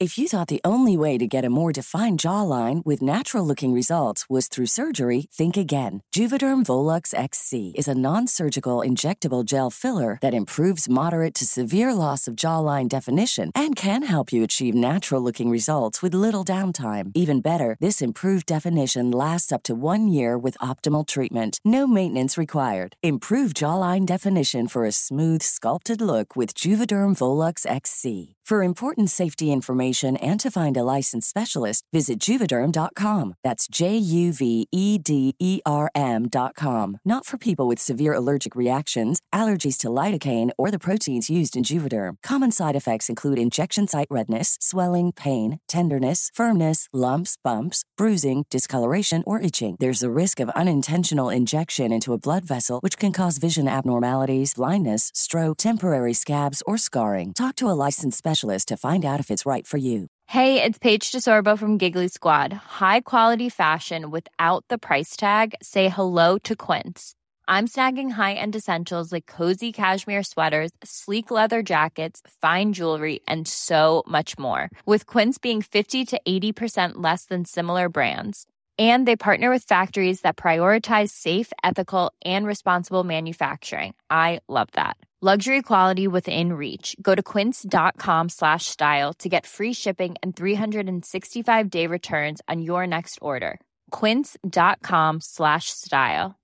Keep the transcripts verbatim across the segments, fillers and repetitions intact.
If you thought the only way to get a more defined jawline with natural-looking results was through surgery, think again. Juvederm Volux X C is a non-surgical injectable gel filler that improves moderate to severe loss of jawline definition and can help you achieve natural-looking results with little downtime. Even better, this improved definition lasts up to one year with optimal treatment. No maintenance required. Improve jawline definition for a smooth, sculpted look with Juvederm Volux X C. For important safety information and to find a licensed specialist, visit Juvederm dot com. That's J U V E D E R M dot com. Not for people with severe allergic reactions, allergies to lidocaine, or the proteins used in Juvederm. Common side effects include injection site redness, swelling, pain, tenderness, firmness, lumps, bumps, bruising, discoloration, or itching. There's a risk of unintentional injection into a blood vessel, which can cause vision abnormalities, blindness, stroke, temporary scabs, or scarring. Talk to a licensed specialist to find out if it's right for you. Hey, it's Paige DeSorbo from Giggly Squad. High quality fashion without the price tag. Say hello to Quince. I'm snagging high-end essentials like cozy cashmere sweaters, sleek leather jackets, fine jewelry, and so much more. With Quince being fifty to eighty percent less than similar brands. And they partner with factories that prioritize safe, ethical, and responsible manufacturing. I love that. Luxury quality within reach. Go to quince.com slash style to get free shipping and three sixty-five day returns on your next order. Quince.com slash style.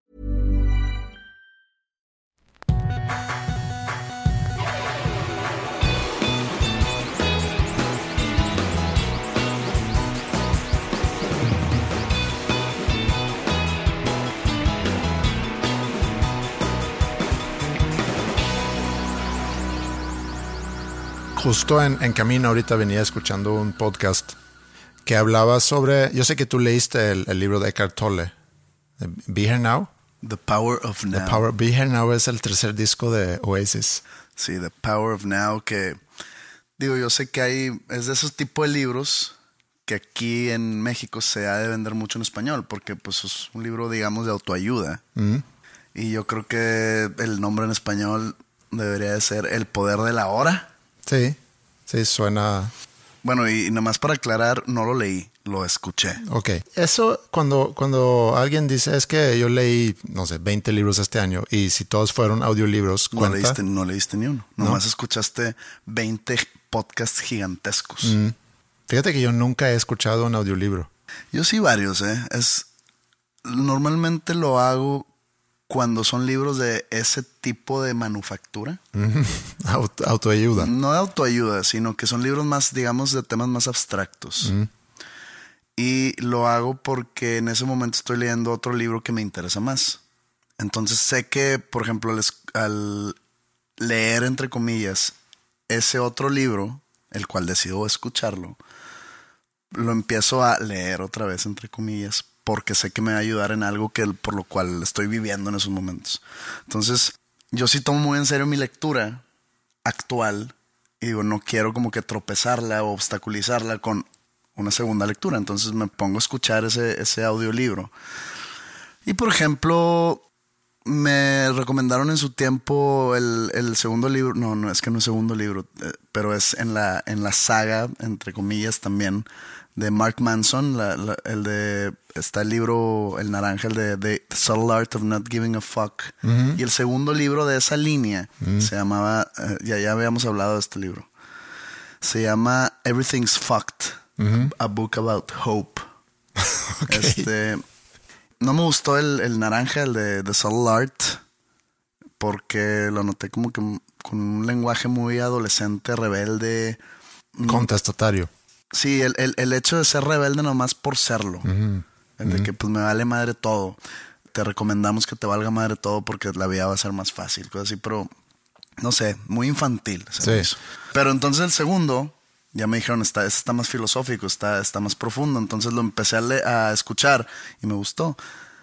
Justo en, en camino ahorita venía escuchando un podcast que hablaba sobre, yo sé que tú leíste el, el libro de Eckhart Tolle, Be Here Now. The Power of Now. The Power, Be Here Now es el tercer disco de Oasis. Sí, The Power of Now, que digo, yo sé que hay, es de esos tipos de libros que aquí en México se ha de vender mucho en español, porque pues es un libro, digamos, de autoayuda. Mm. Y yo creo que el nombre en español debería de ser El Poder de la Hora. Sí, sí, suena... Bueno, y, y nomás para aclarar, no lo leí, lo escuché. Ok. Eso, cuando, cuando alguien dice, es que yo leí, no sé, veinte libros este año, y si todos fueron audiolibros, no ¿cuenta? Leíste, no leíste ni uno. ¿No? Nomás escuchaste veinte podcasts gigantescos. Mm. Fíjate que yo nunca he escuchado un audiolibro. Yo sí varios, ¿eh? Es, normalmente lo hago cuando son libros de ese tipo de manufactura. Auto, autoayuda. No de autoayuda, sino que son libros más, digamos, de temas más abstractos. Mm. Y lo hago porque en ese momento estoy leyendo otro libro que me interesa más. Entonces sé que, por ejemplo, al, al leer, entre comillas, ese otro libro, el cual decido escucharlo, lo empiezo a leer otra vez, entre comillas, porque sé que me va a ayudar en algo que por lo cual estoy viviendo en esos momentos. Entonces, yo sí tomo muy en serio mi lectura actual y digo, no quiero como que tropezarla o obstaculizarla con una segunda lectura. Entonces me pongo a escuchar ese, ese audiolibro. Y por ejemplo, me recomendaron en su tiempo el, el segundo libro. No, no, es que no es segundo libro, eh, pero es en la, en la saga, entre comillas también, de Mark Manson, la, la, el de, está el libro, el naranja, el de, de The Subtle Art of Not Giving a Fuck. Uh-huh. Y el segundo libro de esa línea uh-huh. se llamaba, eh, ya, ya habíamos hablado de este libro, se llama Everything's Fucked, uh-huh. A Book About Hope. Okay. Este, no me gustó el, el naranja, el de The Subtle Art, porque lo noté como que con un lenguaje muy adolescente, rebelde. Contestatario. Sí, el, el, el hecho de ser rebelde nomás por serlo. Uh-huh. El de uh-huh. que pues me vale madre todo. Te recomendamos que te valga madre todo porque la vida va a ser más fácil. Cosas así, pero no sé, muy infantil. Sí. Eso. Pero entonces el segundo, ya me dijeron, está, está más filosófico, está, está más profundo. Entonces lo empecé a, le- a escuchar y me gustó.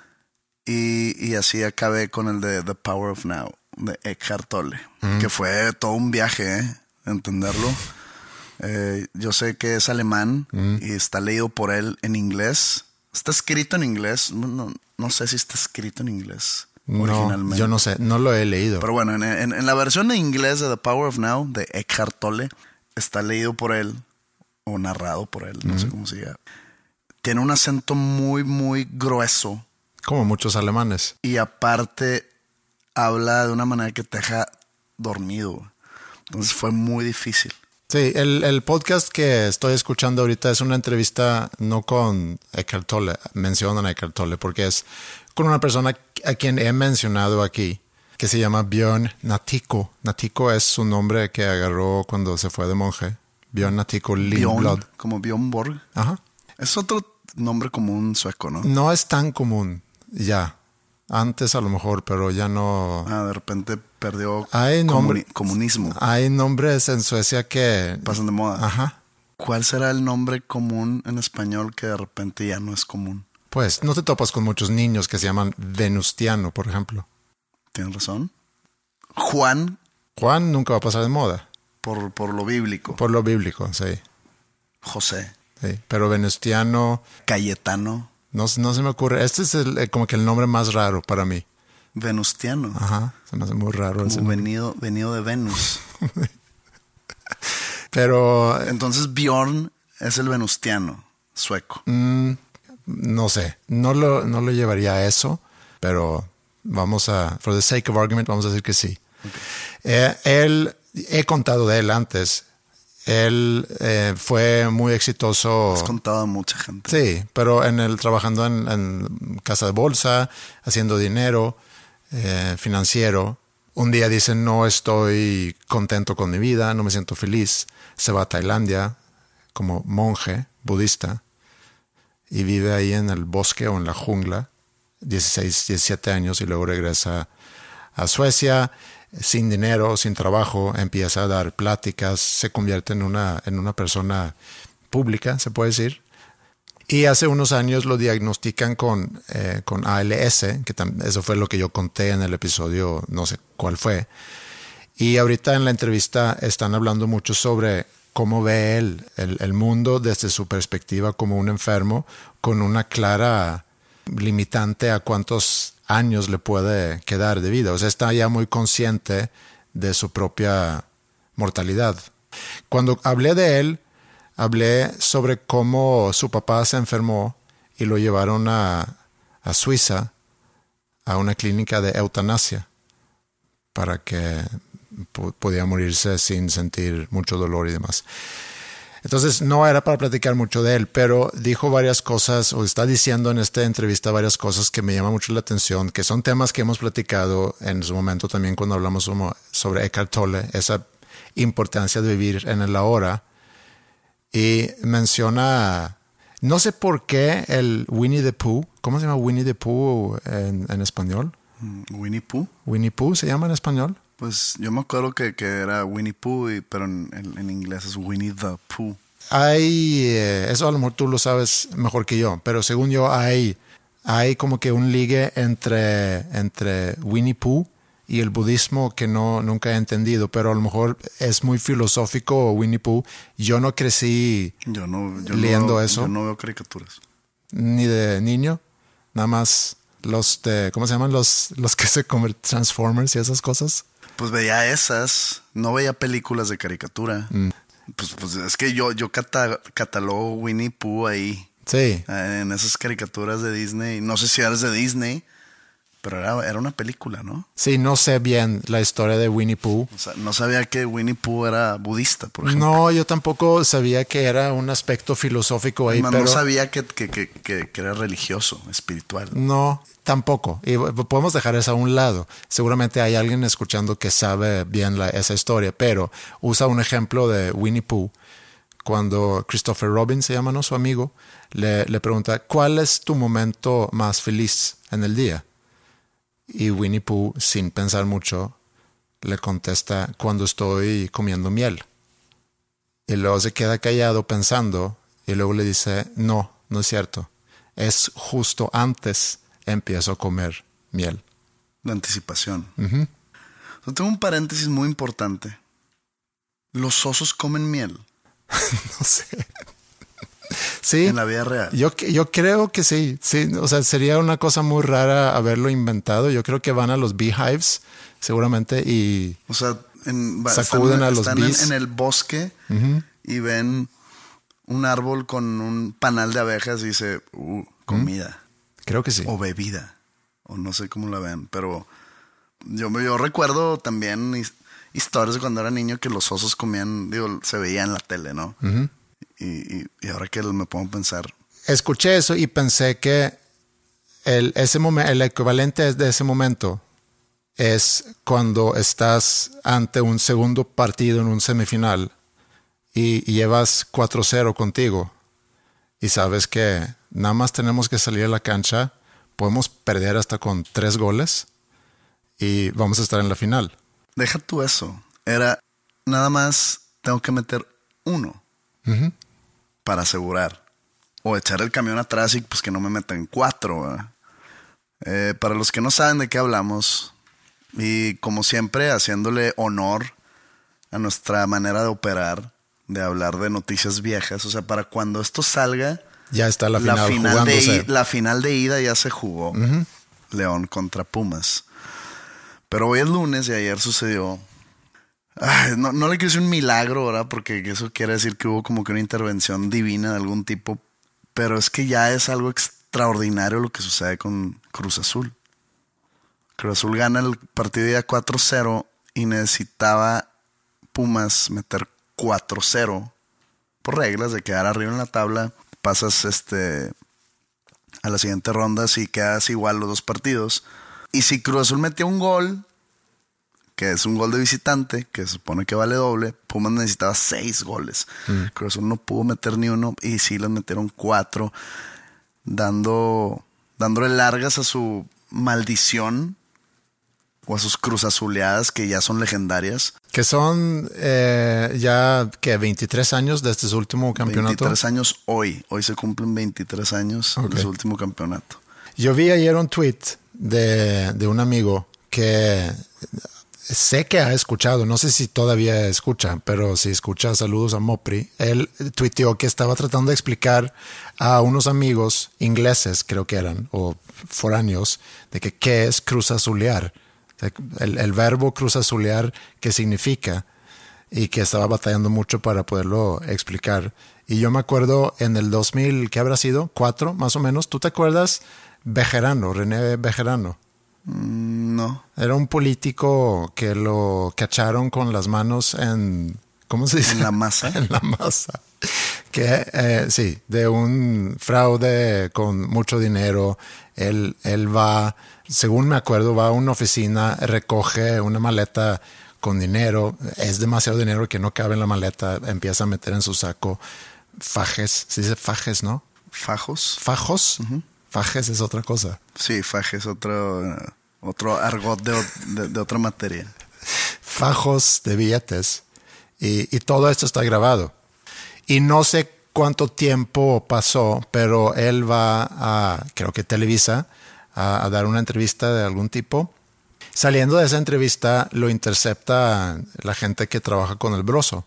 Y, y así acabé con el de The Power of Now, de Eckhart Tolle. Uh-huh. Que fue todo un viaje, ¿eh? Entenderlo. Eh, yo sé que es alemán mm. y está leído por él en inglés. Está escrito en inglés. No, no, no sé si está escrito en inglés no, originalmente. Yo no sé, no lo he leído. Pero bueno, en, en, en la versión de inglés de The Power of Now, de Eckhart Tolle, está leído por él o narrado por él, no uh-huh. sé cómo se diga. Tiene un acento muy, muy grueso. Como muchos alemanes. Y aparte habla de una manera que te deja dormido. Entonces fue muy difícil. Sí, el, el podcast que estoy escuchando ahorita es una entrevista no con Eckhart Tolle, mencionan a Eckhart Tolle, porque es con una persona a quien he mencionado aquí, que se llama Björn Natthiko. Natthiko es su nombre que agarró cuando se fue de monje. Björn Natthiko Lindblad. Como Björn Borg. Ajá. Es otro nombre común sueco, ¿no? No es tan común ya. Antes a lo mejor, pero ya no. Ah, de repente perdió hay nombre, comuni- comunismo. Hay nombres en Suecia que pasan de moda. Ajá. ¿Cuál será el nombre común en español que de repente ya no es común? Pues no te topas con muchos niños que se llaman Venustiano, por ejemplo. Tienes razón. Juan. Juan nunca va a pasar de moda. Por, por lo bíblico. Por lo bíblico, sí. José. Sí, pero Venustiano. Cayetano. No, no se me ocurre. Este es el, como que el nombre más raro para mí. Venustiano. Ajá, se me hace muy raro. Como venido, venido de Venus. Pero... Entonces Björn es el venustiano sueco. Mmm, no sé, no lo, no lo llevaría a eso, pero vamos a, for the sake of argument, vamos a decir que sí. Okay. Eh, él, he contado de él antes. Él eh, fue muy exitoso. Has contado a mucha gente. Sí, pero en el, trabajando en, en casa de bolsa, haciendo dinero eh, financiero. Un día dice, no estoy contento con mi vida, no me siento feliz. Se va a Tailandia como monje budista y vive ahí en el bosque o en la jungla, dieciséis, diecisiete años, y luego regresa a Suecia. Sin dinero, sin trabajo, empieza a dar pláticas, se convierte en una, en una persona pública, se puede decir. Y hace unos años lo diagnostican con, eh, con A L S, que tam- eso fue lo que yo conté en el episodio, no sé cuál fue. Y ahorita en la entrevista están hablando mucho sobre cómo ve él el, el mundo desde su perspectiva como un enfermo, con una clara limitante a cuántos años le puede quedar de vida. O sea, está ya muy consciente de su propia mortalidad. Cuando hablé de él, hablé sobre cómo su papá se enfermó y lo llevaron a, a Suiza, a una clínica de eutanasia, para que p- podía morirse sin sentir mucho dolor y demás. Entonces no era para platicar mucho de él, pero dijo varias cosas, o está diciendo en esta entrevista varias cosas que me llaman mucho la atención, que son temas que hemos platicado en su momento también cuando hablamos sobre Eckhart Tolle, esa importancia de vivir en el ahora. Y menciona, no sé por qué el Winnie the Pooh, ¿cómo se llama Winnie the Pooh en, en español? ¿Winnie Pooh? ¿Winnie Pooh se llama en español? Pues yo me acuerdo que, que era Winnie Pooh, y, pero en, en, en inglés es Winnie the Pooh. Hay, eh, eso a lo mejor tú lo sabes mejor que yo, pero según yo hay, hay como que un ligue entre, entre Winnie Pooh y el budismo que no, nunca he entendido, pero a lo mejor es muy filosófico Winnie Pooh. Yo no crecí yo no, yo leyendo no, eso. Yo no veo caricaturas. Ni de niño, nada más los de, ¿cómo se llaman? Los, los que se convierten Transformers y esas cosas. Pues veía esas, no veía películas de caricatura. Mm. Pues, pues es que yo, yo cata, catalogo Winnie Pooh ahí. Sí. En esas caricaturas de Disney. No sé si eres de Disney, pero era, era una película, ¿no? Sí, no sé bien la historia de Winnie Pooh. O sea, no sabía que Winnie Pooh era budista, por ejemplo. No, yo tampoco sabía que era un aspecto filosófico ahí. Además, pero no sabía que, que, que, que, que era religioso, espiritual. No, tampoco. Y podemos dejar eso a un lado. Seguramente hay alguien escuchando que sabe bien la, esa historia, pero usa un ejemplo de Winnie Pooh. Cuando Christopher Robin, se llama, ¿no?, su amigo, le, le pregunta, ¿cuál es tu momento más feliz en el día? Y Winnie Pooh, sin pensar mucho, le contesta, cuando estoy comiendo miel. Y luego se queda callado pensando y luego le dice, no, no es cierto. Es justo antes empiezo a comer miel. La anticipación. Uh-huh. Yo tengo un paréntesis muy importante. ¿Los osos comen miel? No sé. Sí. En la vida real. Yo, yo creo que sí, sí. O sea, sería una cosa muy rara haberlo inventado. Yo creo que van a los beehives, seguramente, y o sea, en, sacuden están, a los están bees. En, en el bosque, uh-huh, y ven un árbol con un panal de abejas y dice, uh, comida. Creo que sí. O bebida. O no sé cómo la vean, pero yo, yo recuerdo también his- historias de cuando era niño que los osos comían, digo, se veía en la tele, ¿no? Uh-huh. Y, y, y ahora que me pongo a pensar. Escuché eso y pensé que el, ese momen- el equivalente de ese momento es cuando estás ante un segundo partido en un semifinal y, y llevas cuatro cero contigo y sabes que nada más tenemos que salir a la cancha, podemos perder hasta con tres goles y vamos a estar en la final. Deja tú eso. Era nada más tengo que meter uno Uh-huh. para asegurar. O echar el camión atrás y pues que no me metan cuatro. ¿verdad? Eh, para los que no saben de qué hablamos, y como siempre haciéndole honor a nuestra manera de operar, de hablar de noticias viejas. O sea, para cuando esto salga, Ya está la final, la final, de, jugándose. i- la final de ida ya se jugó. Uh-huh. León contra Pumas. Pero hoy es lunes y ayer sucedió. Ay, no, no le quiero decir un milagro, ¿verdad? Porque eso quiere decir que hubo como que una intervención divina de algún tipo. Pero es que ya es algo extraordinario lo que sucede con Cruz Azul. Cruz Azul gana el partido de ida cuatro cero y necesitaba Pumas meter cuatro cero por reglas de quedar arriba en la tabla. Pasas este a la siguiente ronda si quedas igual los dos partidos. Y si Cruz Azul metió un gol, que es un gol de visitante, que se supone que vale doble, Pumas necesitaba seis goles. Mm. Cruz Azul no pudo meter ni uno y sí les metieron cuatro, dando, dándole largas a su maldición o a sus cruzazuleadas que ya son legendarias. Que son eh, ya que veintitrés años desde su último campeonato. veintitrés años hoy. Hoy se cumplen veintitrés años okay. de su último campeonato. Yo vi ayer un tweet de, de un amigo que sé que ha escuchado, no sé si todavía escucha, pero si escucha, saludos a Mopri. Él tuiteó que estaba tratando de explicar a unos amigos ingleses, creo que eran, o foráneos, de que qué es cruzazulear. El, el verbo cruzazulear, qué significa, y que estaba batallando mucho para poderlo explicar. Y yo me acuerdo en el dos mil, ¿qué habrá sido? ¿Cuatro, más o menos? ¿Tú te acuerdas? Bejarano, René Bejarano. Mm, no. Era un político que lo cacharon con las manos en... ¿Cómo se dice? En la masa. En la masa. Que, eh, sí, de un fraude con mucho dinero. Él, él va, según me acuerdo, va a una oficina, recoge una maleta con dinero. Es demasiado dinero que no cabe en la maleta. Empieza a meter en su saco fajes. Se dice fajes, ¿no? Fajos. Fajos. Uh-huh. Fajes es otra cosa. Sí, fajes, otro, otro argot de, de, de otra materia. Fajos de billetes. Y, y todo esto está grabado. Y no sé cuánto tiempo pasó, pero él va a, creo que Televisa, a, a dar una entrevista de algún tipo. Saliendo de esa entrevista, lo intercepta la gente que trabaja con el Broso.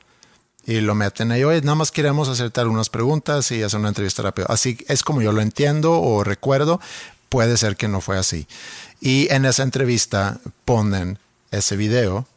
Y lo meten ahí, oye, nada más queremos hacerte algunas preguntas y hacer una entrevista rápida. Así es como yo lo entiendo o recuerdo. Puede ser que no fue así. Y en esa entrevista ponen ese video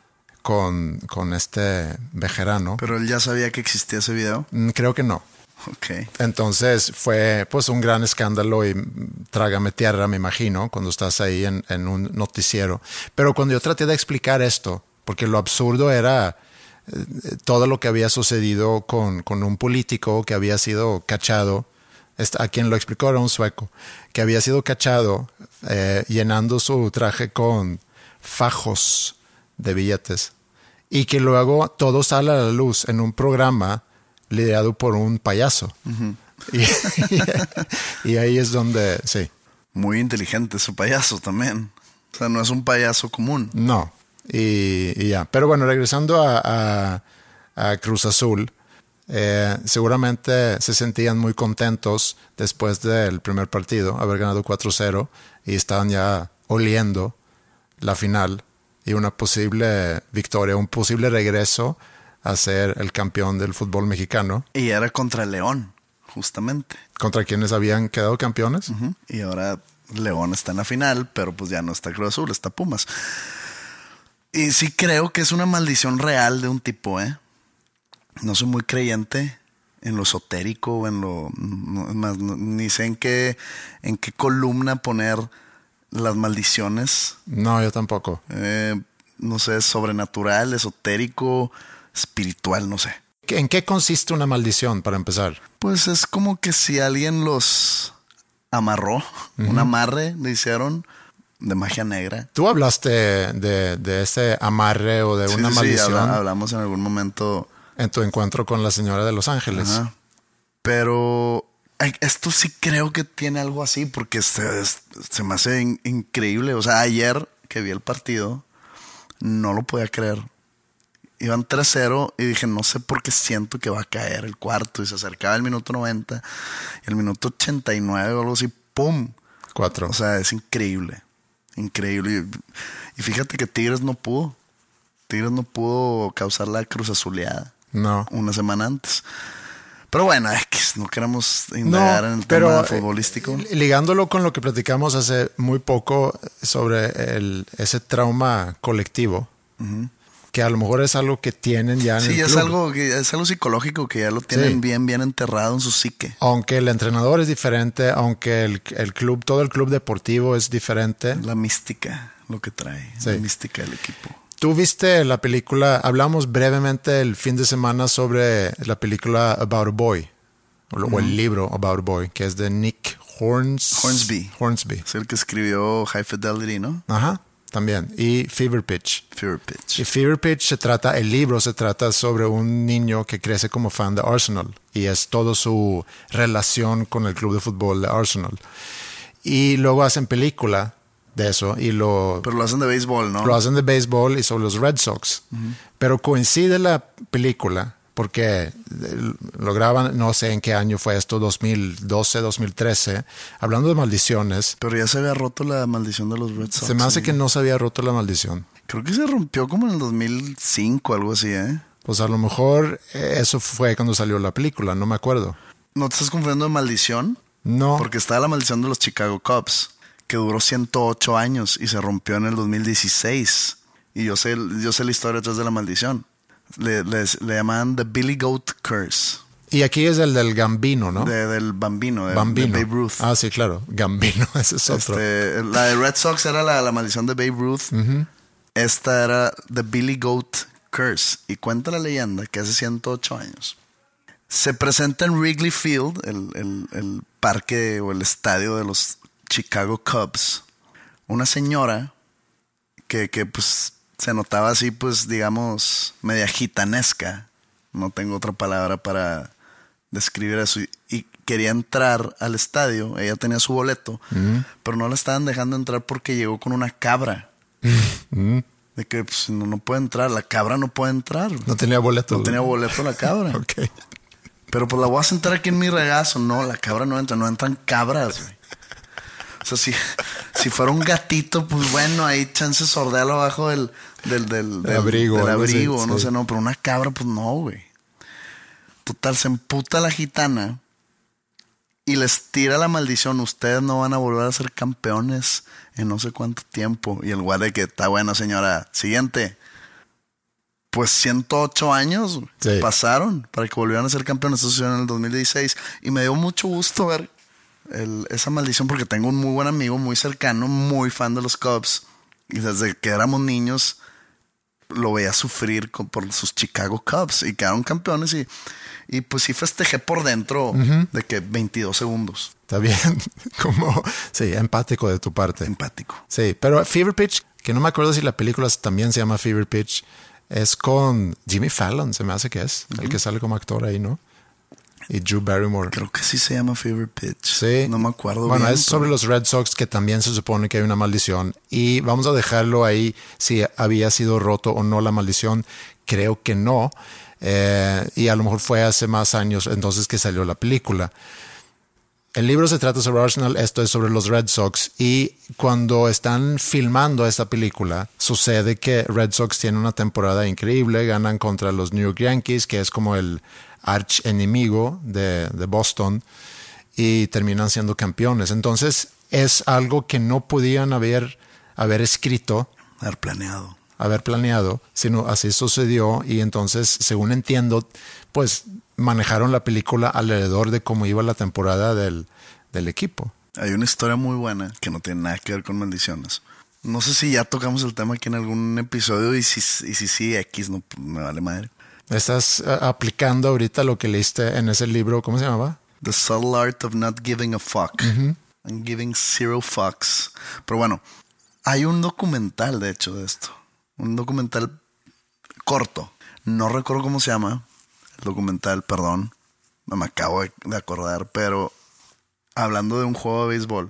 con, con este Bejarano. ¿Pero él ya sabía que existía ese video? Creo que no. Ok. Entonces fue pues un gran escándalo y trágame tierra, me imagino, cuando estás ahí en, en un noticiero. Pero cuando yo traté de explicar esto, porque lo absurdo era todo lo que había sucedido con, con un político que había sido cachado, a quien lo explicó era un sueco, que había sido cachado eh, llenando su traje con fajos de billetes y que luego todo sale a la luz en un programa liderado por un payaso. Uh-huh. y, y, y ahí es donde, sí. Muy inteligente su payaso también. O sea, no es un payaso común. No. Y, y ya, pero bueno, regresando a, a, a Cruz Azul, eh, seguramente se sentían muy contentos después del primer partido, haber ganado cuatro cero y estaban ya oliendo la final y una posible victoria, un posible regreso a ser el campeón del fútbol mexicano. Y era contra León, justamente. Contra quienes habían quedado campeones. Uh-huh. Y ahora León está en la final, pero pues ya no está Cruz Azul, está Pumas. Y sí creo que es una maldición real de un tipo, ¿eh? No soy muy creyente en lo esotérico o en lo... No, más, no, ni sé en qué, en qué columna poner las maldiciones. No, yo tampoco. Eh, no sé, sobrenatural, esotérico, espiritual, no sé. ¿En qué consiste una maldición, para empezar? Pues es como que si alguien los amarró, uh-huh. un amarre le hicieron de magia negra. Tú hablaste de, de ese amarre o de sí, una sí, maldición. Sí, habla, hablamos en algún momento. En tu encuentro con la señora de Los Ángeles. Ajá. Pero esto sí creo que tiene algo así porque se, se me hace in, increíble. O sea, ayer que vi el partido, no lo podía creer. Iban tres cero y dije, no sé por qué siento que va a caer el cuarto. Y se acercaba el minuto noventa. Y el minuto ochenta y nueve o algo así, ¡pum! Cuatro. O sea, es increíble. Increíble. Y, y fíjate que Tigres no pudo. Tigres no pudo causar la cruz azuleada. No. Una semana antes. Pero bueno, es que no queremos indagar no, en el pero, tema futbolístico. Ligándolo con lo que platicamos hace muy poco sobre el, ese trauma colectivo, uh-huh. que a lo mejor es algo que tienen ya en sí, el club. Sí, es algo, es algo psicológico que ya lo tienen sí. bien, bien enterrado en su psique. Aunque el entrenador es diferente, aunque el, el club, todo el club deportivo es diferente. La mística, lo que trae, sí. la mística del equipo. Tú viste la película, hablamos brevemente el fin de semana sobre la película About a Boy, o, mm. o el libro About a Boy, que es de Nick Horns... Hornsby. Hornsby. Es el que escribió High Fidelity, ¿no? Ajá, también. Y Fever Pitch. Fever Pitch. Y Fever Pitch se trata, el libro se trata sobre un niño que crece como fan de Arsenal y es toda su relación con el club de fútbol de Arsenal. Y luego hacen película de eso y lo... Pero lo hacen de béisbol, ¿no? Lo hacen de béisbol y sobre los Red Sox. Uh-huh. Pero coincide la película porque lo graban, no sé en qué año fue esto, dos mil doce, dos mil trece, hablando de maldiciones. Pero ya se había roto la maldición de los Red Sox. Se me hace ¿sí? que no se había roto la maldición. Creo que se rompió como en el dos mil cinco, algo así, ¿eh? Pues a lo mejor eso fue cuando salió la película, no me acuerdo. ¿No te estás confundiendo de maldición? No. Porque está la maldición de los Chicago Cubs, que duró ciento ocho años y se rompió en el dos mil dieciséis. Y yo sé, yo sé la historia detrás de la maldición. Le, les, le llaman The Billy Goat Curse. Y aquí es el del Gambino, ¿no? De, del Bambino, de, Bambino. de Babe Ruth. Ah, sí, claro. Gambino, ese es otro. Este, la de Red Sox era la, la maldición de Babe Ruth. Uh-huh. Esta era The Billy Goat Curse. Y cuenta la leyenda que hace ciento ocho años se presenta en Wrigley Field, el, el, el parque o el estadio de los Chicago Cubs, una señora que, que pues se notaba así, pues digamos, media gitanesca, no tengo otra palabra para describir eso, y, y quería entrar al estadio, ella tenía su boleto, mm. pero no la estaban dejando entrar porque llegó con una cabra. Mm. De que pues, no, no puede entrar, la cabra no puede entrar. No tenía boleto. No tenía boleto la cabra. Okay. Pero pues la voy a sentar aquí en mi regazo. No, la cabra no entra, no entran cabras, güey. O sea, si, si fuera un gatito, pues bueno, ahí chance sordearlo abajo del, del, del, del abrigo. Del abrigo, sí, no sí. sé, no, pero una cabra, pues no, güey. Total, se emputa la gitana y les tira la maldición. Ustedes no van a volver a ser campeones en no sé cuánto tiempo. Y el guardia que está bueno, señora. Siguiente. Pues ciento ocho años sí. pasaron para que volvieran a ser campeones. Eso sucedió en el dos mil dieciséis. Y me dio mucho gusto ver el, esa maldición porque tengo un muy buen amigo, muy cercano, muy fan de los Cubs. Y desde que éramos niños lo veía sufrir con, por sus Chicago Cubs. Y quedaron campeones y... Y pues sí festejé por dentro uh-huh. de que veintidós segundos. Está bien, como, sí, empático de tu parte. Empático. Sí, pero Fever Pitch, que no me acuerdo si la película también se llama Fever Pitch, es con Jimmy Fallon, se me hace que es, uh-huh. el que sale como actor ahí, ¿no? Y Drew Barrymore. Creo que sí se llama Fever Pitch. Sí. No me acuerdo bueno, bien. Bueno, es sobre los Red Sox, que también se supone que hay una maldición. Y vamos a dejarlo ahí si había sido roto o no la maldición. Creo que no. Eh, y a lo mejor fue hace más años entonces que salió la película. El libro se trata sobre Arsenal, esto es sobre los Red Sox, y cuando están filmando esta película sucede que Red Sox tiene una temporada increíble, ganan contra los New York Yankees, que es como el arch enemigo de, de Boston, y terminan siendo campeones. Entonces es algo que no podían haber, haber escrito, haber planeado haber planeado, sino así sucedió. Y entonces, según entiendo, pues manejaron la película alrededor de cómo iba la temporada del, del equipo. Hay una historia muy buena que no tiene nada que ver con maldiciones. No sé si ya tocamos el tema aquí en algún episodio y si y si, si X no me vale madre. Estás uh, aplicando ahorita lo que leíste en ese libro, ¿cómo se llamaba? The Subtle Art of Not Giving a Fuck. Uh-huh. And Giving Zero Fucks. Pero bueno, hay un documental, de hecho, de esto. Un documental corto. No recuerdo cómo se llama el documental, perdón. No me acabo de acordar, pero hablando de un juego de béisbol.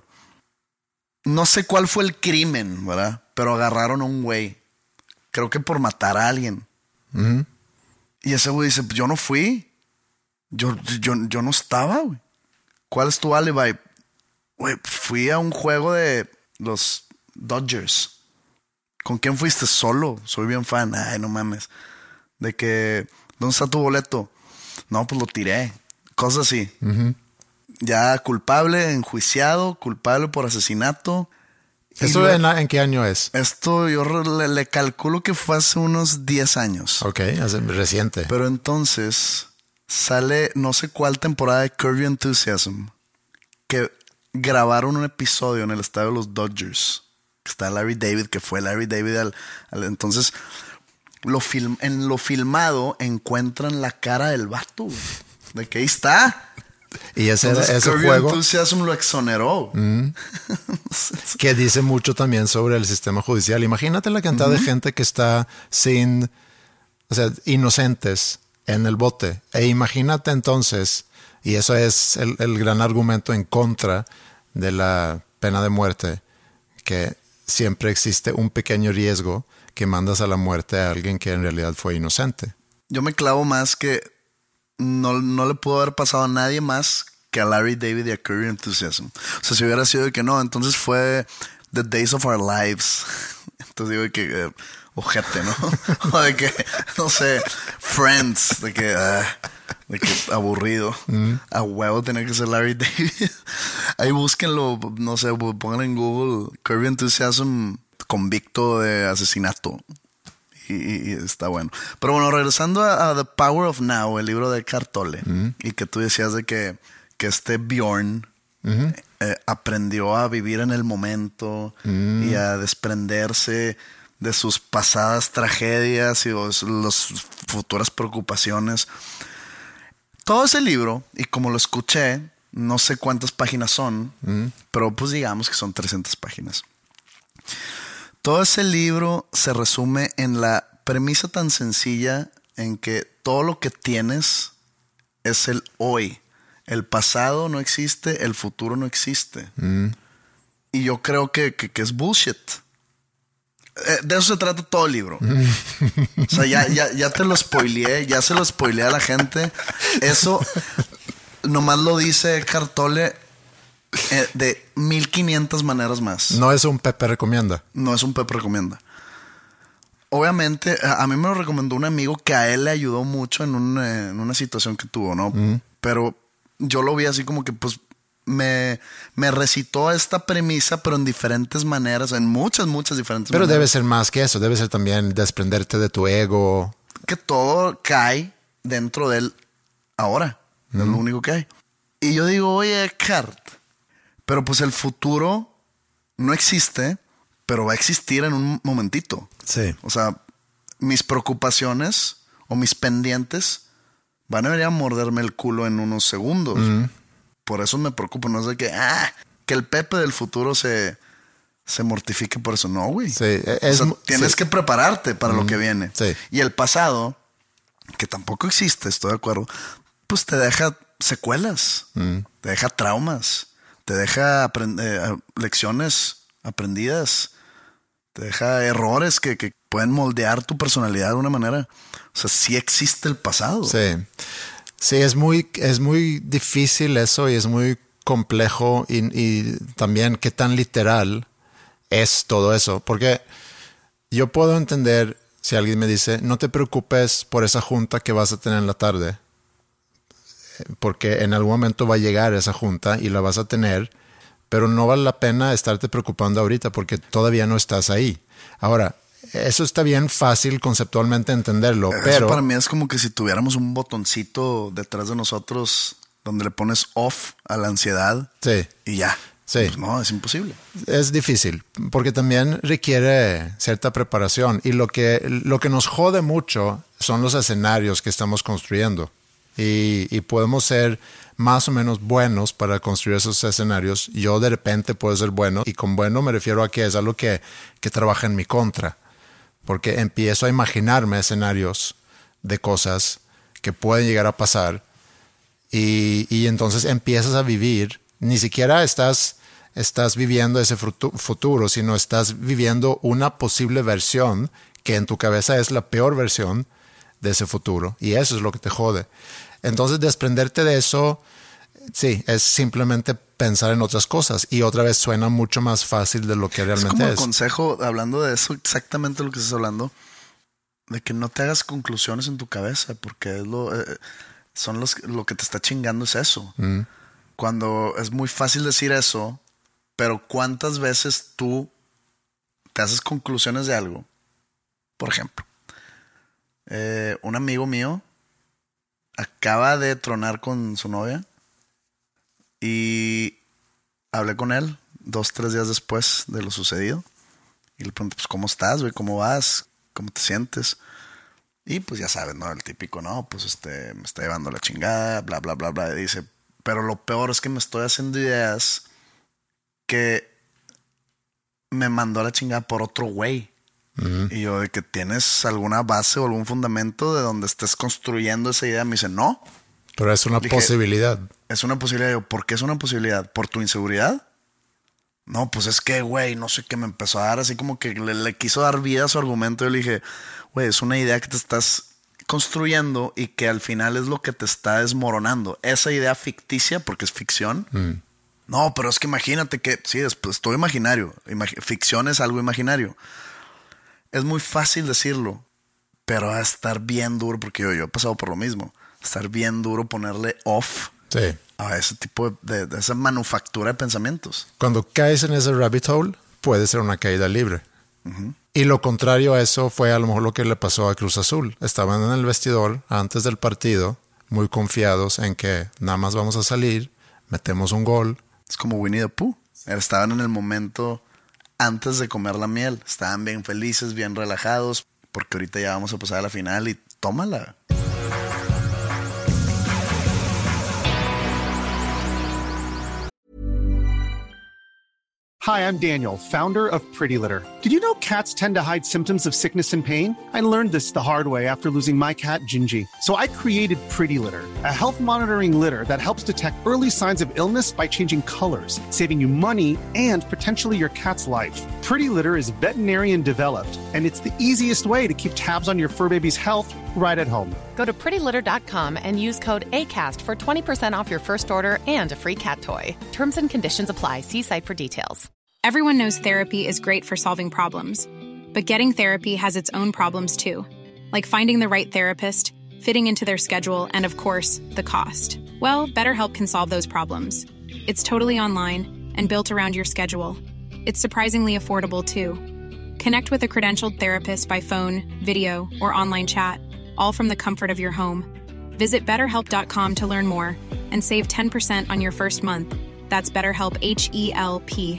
No sé cuál fue el crimen, ¿verdad? Pero agarraron a un güey. Creo que por matar a alguien. Uh-huh. Y ese güey dice, yo no fui. Yo, yo, yo no estaba, güey. ¿Cuál es tu alibi? Güey, fui a un juego de los Dodgers. ¿Con quién fuiste? Solo. Soy bien fan. Ay, no mames. De que, ¿dónde está tu boleto? No, pues lo tiré. Cosas así. Uh-huh. Ya culpable, enjuiciado, culpable por asesinato. ¿Eso lo, en, la, en qué año es? Esto yo le, le calculo que fue hace unos diez años. Ok, hace reciente. Pero entonces sale no sé cuál temporada de Curb Your Enthusiasm que grabaron un episodio en el estadio de los Dodgers. Está Larry David, que fue Larry David al, al entonces lo film, en lo filmado encuentran la cara del vato. De que ahí está. Y ese, entonces, ese Curb juego Your Enthusiasm lo exoneró. Mm. Que dice mucho también sobre el sistema judicial. Imagínate la cantidad uh-huh. de gente que está sin, o sea, inocentes en el bote. E imagínate entonces, y eso es el, el gran argumento en contra de la pena de muerte, que siempre existe un pequeño riesgo que mandas a la muerte a alguien que en realidad fue inocente. Yo me clavo más que no, no le pudo haber pasado a nadie más que a Larry David y a Curb Your Enthusiasm. O sea, si hubiera sido de que no, entonces fue The Days of Our Lives. Entonces digo de que eh, ojete, ¿no? O de que, no sé, Friends, de que, uh, de que aburrido. Mm. A huevo tenía que ser Larry David. Ahí búsquenlo, no sé, pongan en Google Curb Your Enthusiasm convicto de asesinato. Y, y, y está bueno. Pero bueno, regresando a, a The Power of Now, el libro de Eckhart Tolle, mm. y que tú decías de que, que este Bjorn mm-hmm. eh, aprendió a vivir en el momento mm. y a desprenderse de sus pasadas tragedias y las futuras preocupaciones. Todo ese libro, y como lo escuché, no sé cuántas páginas son, mm. pero pues digamos que son trescientas páginas. Todo ese libro se resume en la premisa tan sencilla en que todo lo que tienes es el hoy. El pasado no existe, el futuro no existe. Mm. Y yo creo que, que, que es bullshit. Eh, de eso se trata todo el libro. Mm. O sea, ya, ya, ya te lo spoileé, ya se lo spoileé a la gente. Eso nomás lo dice Eckhart Tolle Eh, de mil quinientas maneras más. No es un Pepe recomienda. No es un Pepe recomienda. Obviamente, a, a mí me lo recomendó un amigo que a él le ayudó mucho en, un, eh, en una situación que tuvo, ¿no? Mm. Pero yo lo vi así como que pues me, me recitó esta premisa, pero en diferentes maneras, en muchas, muchas diferentes pero maneras. Pero debe ser más que eso, debe ser también desprenderte de tu ego. Que todo cae dentro de él ahora. Mm. Es lo único que hay. Y yo digo, oye, Eckhart, pero pues el futuro no existe, pero va a existir en un momentito. Sí. O sea, mis preocupaciones o mis pendientes van a venir a morderme el culo en unos segundos. Mm. Por eso me preocupo. No es de que, ah, que el Pepe del futuro se, se mortifique por eso. No, güey. Sí, es, o sea, tienes sí. que prepararte para mm. lo que viene. Sí. Y el pasado, que tampoco existe, estoy de acuerdo, pues te deja secuelas, mm. te deja traumas. Te deja aprend- eh, lecciones aprendidas. Te deja errores que, que pueden moldear tu personalidad de una manera. O sea, sí existe el pasado. Sí. Sí, es muy, es muy difícil eso y es muy complejo. Y, y también qué tan literal es todo eso. Porque yo puedo entender si alguien me dice, no te preocupes por esa junta que vas a tener en la tarde. Porque en algún momento va a llegar esa junta y la vas a tener, pero no vale la pena estarte preocupando ahorita porque todavía no estás ahí. Ahora, eso está bien fácil conceptualmente entenderlo, eso pero para mí es como que si tuviéramos un botoncito detrás de nosotros donde le pones off a la ansiedad sí. y ya. Sí. Pues no, es imposible. Es difícil porque también requiere cierta preparación y lo que, lo que nos jode mucho son los escenarios que estamos construyendo y, y podemos ser más o menos buenos para construir esos escenarios. Yo de repente puedo ser bueno y con bueno me refiero a que es algo que, que trabaja en mi contra porque empiezo a imaginarme escenarios de cosas que pueden llegar a pasar y, y entonces empiezas a vivir. Ni siquiera estás, estás viviendo ese futuro, sino estás viviendo una posible versión que en tu cabeza es la peor versión de ese futuro. Y eso es lo que te jode. Entonces, desprenderte de eso, sí, es simplemente pensar en otras cosas. Y otra vez suena mucho más fácil de lo que realmente es. Como es. el consejo, hablando de eso, exactamente lo que estás hablando, de que no te hagas conclusiones en tu cabeza, porque es lo, eh, son los, lo que te está chingando es eso. Mm. Cuando es muy fácil decir eso, pero ¿cuántas veces tú te haces conclusiones de algo? Por ejemplo, eh, un amigo mío acaba de tronar con su novia y hablé con él dos, tres días después de lo sucedido y le pregunté, pues, ¿cómo estás, güey? ¿Cómo vas? ¿Cómo te sientes? Y pues ya sabes, ¿no? El típico, no, pues este, me está llevando la chingada, bla, bla, bla, bla. Y dice, pero lo peor es que me estoy haciendo ideas que me mandó a la chingada por otro güey. Uh-huh. Y yo, de que tienes alguna base o algún fundamento de donde estés construyendo esa idea. Me dice, no. Pero es una dije, posibilidad. Es una posibilidad. Yo, ¿por qué es una posibilidad? ¿Por tu inseguridad? No, pues es que, güey, no sé qué me empezó a dar así como que le, le quiso dar vida a su argumento. Yo le dije, güey, es una idea que te estás construyendo y que al final es lo que te está desmoronando. Esa idea ficticia, porque es ficción. Mm. No, pero es que imagínate que, sí, es, pues, todo imaginario. Imag- ficción es algo imaginario. Es muy fácil decirlo, pero va a estar bien duro, porque yo, yo he pasado por lo mismo. Estar bien duro ponerle off sí. a ese tipo de, de, de esa manufactura de pensamientos. Cuando caes en ese rabbit hole, puede ser una caída libre. Uh-huh. Y lo contrario a eso fue a lo mejor lo que le pasó a Cruz Azul. Estaban en el vestidor antes del partido, muy confiados en que nada más vamos a salir, metemos un gol. Es como Winnie the Pooh. Estaban en el momento antes de comer la miel. Estaban bien felices, bien relajados, porque ahorita ya vamos a pasar a la final y tómala. Hi, I'm Daniel, founder of Pretty Litter. Did you know cats tend to hide symptoms of sickness and pain? I learned this the hard way after losing my cat, Gingy. So I created Pretty Litter, a health monitoring litter that helps detect early signs of illness by changing colors, saving you money and potentially your cat's life. Pretty Litter is veterinarian developed, and it's the easiest way to keep tabs on your fur baby's health right at home. Go to pretty litter dot com and use code ACAST for twenty percent off your first order and a free cat toy. Terms and conditions apply. See site for details. Everyone knows therapy is great for solving problems, but getting therapy has its own problems too, like finding the right therapist, fitting into their schedule, and of course, the cost. Well, BetterHelp can solve those problems. It's totally online and built around your schedule. It's surprisingly affordable too. Connect with a credentialed therapist by phone, video, or online chat, all from the comfort of your home. Visit better help dot com to learn more and save ten percent on your first month. That's BetterHelp, H E L P.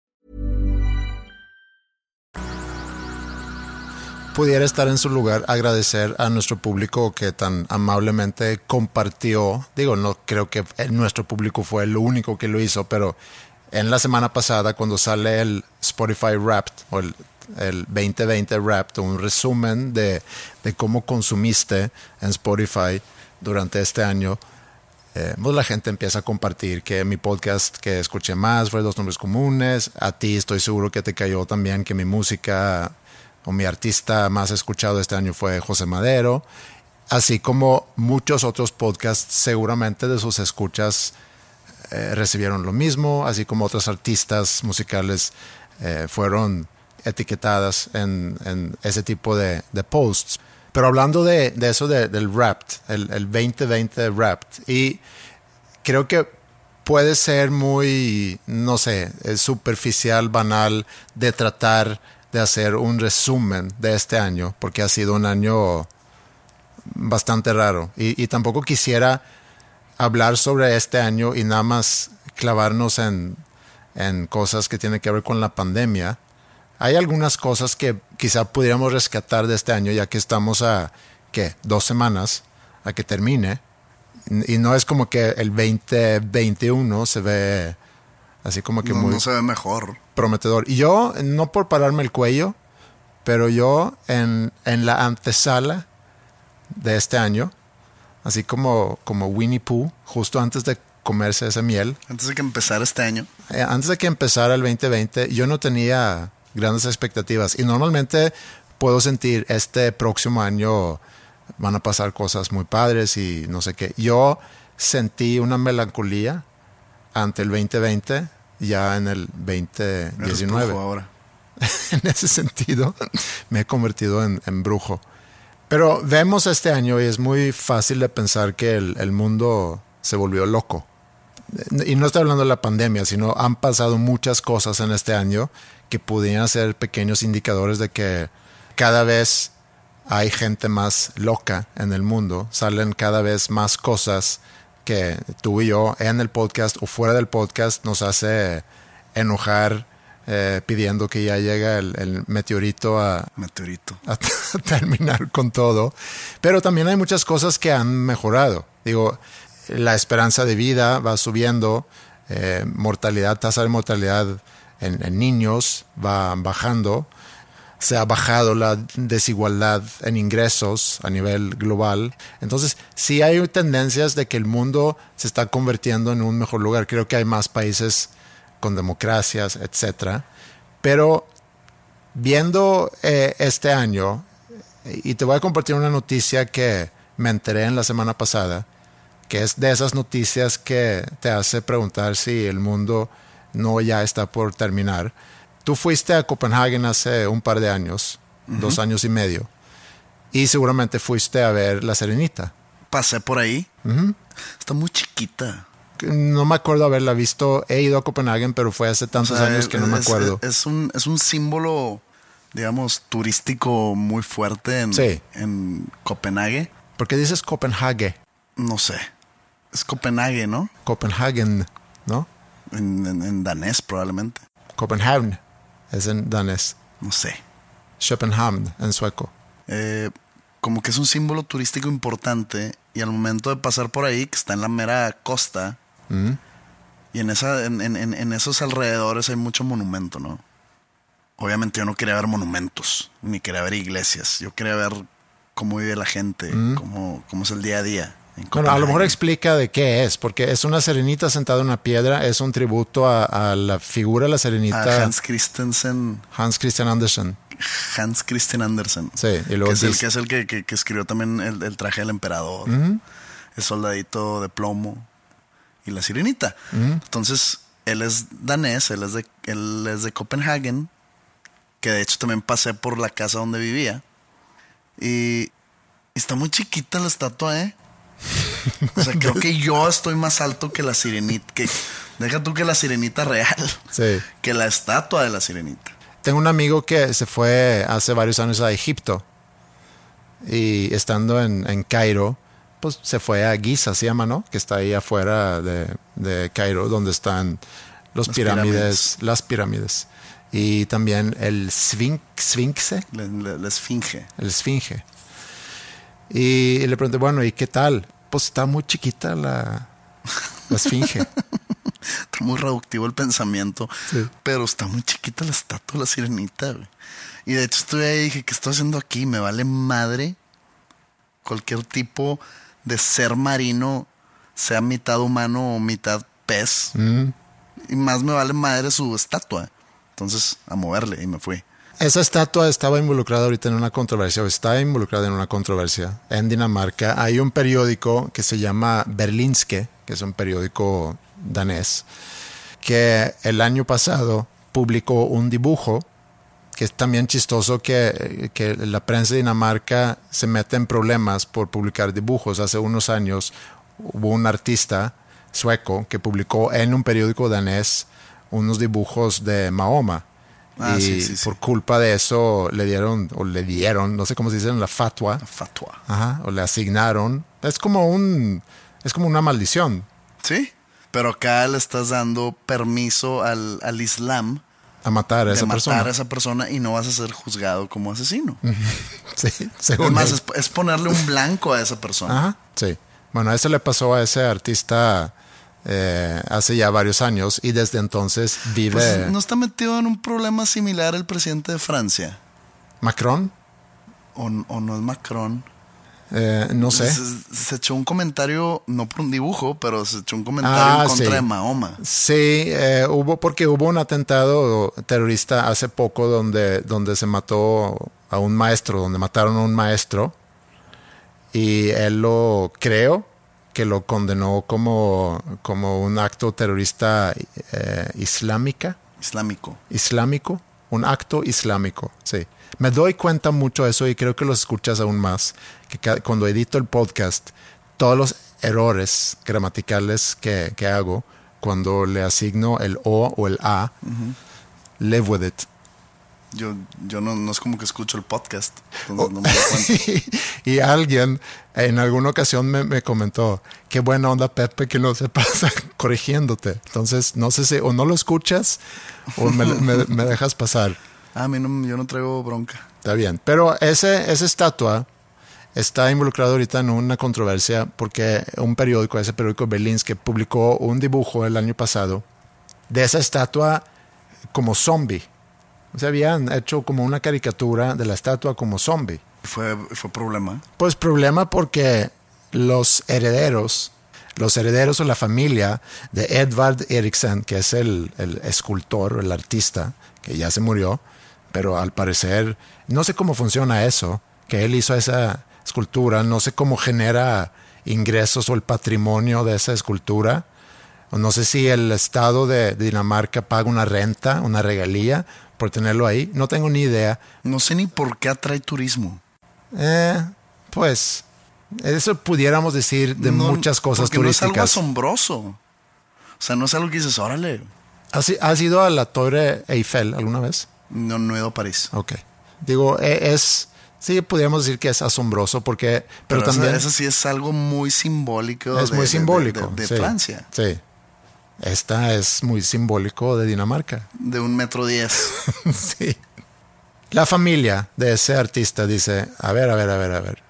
Pudiera estar en su lugar, agradecer a nuestro público que tan amablemente compartió. Digo, no creo que nuestro público fue el único que lo hizo, pero en la semana pasada, cuando sale el Spotify Wrapped o el, el veinte veinte Wrapped, un resumen de, de cómo consumiste en Spotify durante este año, eh, pues la gente empieza a compartir que mi podcast que escuché más fue Dos Nombres Comunes. A ti estoy seguro que te cayó también que mi música o mi artista más escuchado este año fue José Madero, así como muchos otros podcasts seguramente de sus escuchas eh, recibieron lo mismo, así como otros artistas musicales eh, fueron etiquetadas en, en ese tipo de, de posts. Pero hablando de, de eso de, del Wrapped, el, el veinte veinte Wrapped, y creo que puede ser muy, no sé, superficial, banal de tratar de hacer un resumen de este año, porque ha sido un año bastante raro. Y, y tampoco quisiera hablar sobre este año y nada más clavarnos en, en cosas que tienen que ver con la pandemia. Hay algunas cosas que quizá pudiéramos rescatar de este año, ya que estamos a, ¿qué? Dos semanas a que termine. Y no es como que el veinte veintiuno se ve así como que no, muy no se ve mejor. Prometedor. Y yo, no por pararme el cuello, pero yo en, en la antesala de este año, así como, como Winnie Pooh, justo antes de comerse esa miel. Antes de que empezara este año. Eh, antes de que empezara el veinte veinte, yo no tenía grandes expectativas. Y normalmente puedo sentir este próximo año van a pasar cosas muy padres y no sé qué. Yo sentí una melancolía ante el veinte veinte ya en el veinte diecinueve. Eres brujo ahora. En ese sentido me he convertido en, en brujo. Pero vemos este año y es muy fácil de pensar que el, el mundo se volvió loco. Y no estoy hablando de la pandemia, sino han pasado muchas cosas en este año que pudieran ser pequeños indicadores de que cada vez hay gente más loca en el mundo. Salen cada vez más cosas que tú y yo en el podcast o fuera del podcast nos hace enojar, eh, pidiendo que ya llegue el, el meteorito a, meteorito a t- terminar con todo. Pero también hay muchas cosas que han mejorado. Digo, la esperanza de vida va subiendo, eh, mortalidad, tasa de mortalidad en, en niños va bajando. Se ha bajado la desigualdad en ingresos a nivel global. Entonces, sí hay tendencias de que el mundo se está convirtiendo en un mejor lugar. Creo que hay más países con democracias, etcétera. Pero viendo eh, este año, y te voy a compartir una noticia que me enteré en la semana pasada, que es de esas noticias que te hace preguntar si el mundo no ya está por terminar. Tú fuiste a Copenhague hace un par de años, uh-huh. dos años y medio, y seguramente fuiste a ver La Sirenita. Pasé por ahí. Uh-huh. Está muy chiquita. No me acuerdo haberla visto. He ido a Copenhague, pero fue hace tantos o sea, años que es, no me acuerdo. Es, es, un, es un símbolo, digamos, turístico muy fuerte en, sí. en Copenhague. ¿Por qué dices Copenhague? No sé. Es Copenhague, ¿no? Copenhagen, ¿no? En, en, en danés, probablemente. Copenhagen es en danés. No sé. Köpenhamn en sueco. Eh, como que es un símbolo turístico importante y al momento de pasar por ahí, que está en la mera costa, mm. y en, esa, en, en, en esos alrededores hay mucho monumento, ¿no? Obviamente yo no quería ver monumentos, ni quería ver iglesias. Yo quería ver cómo vive la gente, mm. cómo, cómo es el día a día. Bueno, a lo mejor explica de qué es, porque es una sirenita sentada en una piedra, es un tributo a, a la figura de la sirenita. A Hans Christensen. Hans Christian Andersen. Hans Christian Andersen. Sí, y luego que es el que, es el que, que, que escribió también el, el traje del emperador, uh-huh. el soldadito de plomo y la sirenita. Uh-huh. Entonces, él es danés, él es, de, él es de Copenhagen, que de hecho también pasé por la casa donde vivía. Y, y está muy chiquita la estatua, ¿eh? O sea, creo que yo estoy más alto que la sirenita. Que, deja tú que la sirenita real. Sí. Que la estatua de la sirenita. Tengo un amigo que se fue hace varios años a Egipto. Y estando en, en Cairo, pues se fue a Giza, se llama, ¿no? Que está ahí afuera de, de Cairo, donde están los pirámides, pirámides, las pirámides. Y también el Sphinx. La esfinge. El esfinge. Y le pregunté, bueno, ¿y qué tal? Pues está muy chiquita la, la esfinge. Está muy reductivo el pensamiento, sí. Pero está muy chiquita la estatua de la sirenita, güey. Y de hecho estuve ahí y dije, ¿qué estoy haciendo aquí? Me vale madre cualquier tipo de ser marino, sea mitad humano o mitad pez. Mm. Y más me vale madre su estatua. Entonces, a moverle, y me fui. Esa estatua estaba involucrada ahorita en una controversia, o está involucrada en una controversia. En Dinamarca hay un periódico que se llama Berlingske, que es un periódico danés, que el año pasado publicó un dibujo, que es también chistoso que, que la prensa de Dinamarca se mete en problemas por publicar dibujos. Hace unos años hubo un artista sueco que publicó en un periódico danés unos dibujos de Mahoma. Ah, y sí, sí, sí. por culpa de eso le dieron, o le dieron, no sé cómo se dice, la fatwa. La fatwa. Ajá, o le asignaron. Es como un, es como una maldición. Sí, pero acá le estás dando permiso al, al Islam A matar a de esa matar persona. a esa persona y no vas a ser juzgado como asesino. Sí, Es según más, él. es, es ponerle un blanco a esa persona. Ajá, sí. Bueno, eso le pasó a ese artista eh, hace ya varios años y desde entonces vive Pues, ¿no está metido en un problema similar el presidente de Francia? Macron. ¿O, o no es Macron? Eh, no sé. Se, se echó un comentario, no por un dibujo, pero se echó un comentario Ah, en contra sí. de Mahoma. Sí, eh, hubo porque hubo un atentado terrorista hace poco donde, donde se mató a un maestro, donde mataron a un maestro y él lo creo que lo condenó como, como un acto terrorista eh, islámica, Islámico. islámico, un acto islámico, sí. Me doy cuenta mucho de eso y creo que lo escuchas aún más, que ca- cuando edito el podcast, todos los errores gramaticales que, que hago, cuando le asigno el O o el A, live with it. Yo, yo no, no es como que escucho el podcast, entonces no me doy cuenta. Y alguien en alguna ocasión me, me comentó, qué buena onda Pepe que no se pasa corrigiéndote. Entonces, no sé si o no lo escuchas o me, me- me dejas pasar. Ah, a mí no, yo no traigo bronca. Está bien. Pero ese, esa estatua está involucrado ahorita en una controversia porque un periódico, ese periódico Berlingske, publicó un dibujo el año pasado de esa estatua como zombie. O sea, habían hecho como una caricatura de la estatua como zombie. Fue, fue problema. Pues problema porque los herederos, los herederos o la familia de Edvard Eriksen, que es el, el escultor, el artista, que ya se murió, pero al parecer, no sé cómo funciona eso, que él hizo esa escultura, no sé cómo genera ingresos o el patrimonio de esa escultura, o no sé si el Estado de Dinamarca paga una renta, una regalía por tenerlo ahí, no tengo ni idea. No sé ni por qué atrae turismo. Eh, pues, eso pudiéramos decir de No, muchas cosas porque no es algo turísticas. asombroso. O sea, no es algo que dices, órale. ¿Has, has ido a la Torre Eiffel alguna vez? No, no he ido a París. Ok. Digo, e- es, sí, podríamos decir que es asombroso porque, pero, Pero, esa- también esa sí es algo muy simbólico. es de- muy de- simbólico. De, de- de sí, Francia. Sí. Esta es muy simbólico de Dinamarca. De un metro diez. Sí. La familia de ese artista dice, a ver, a ver, a ver, a ver.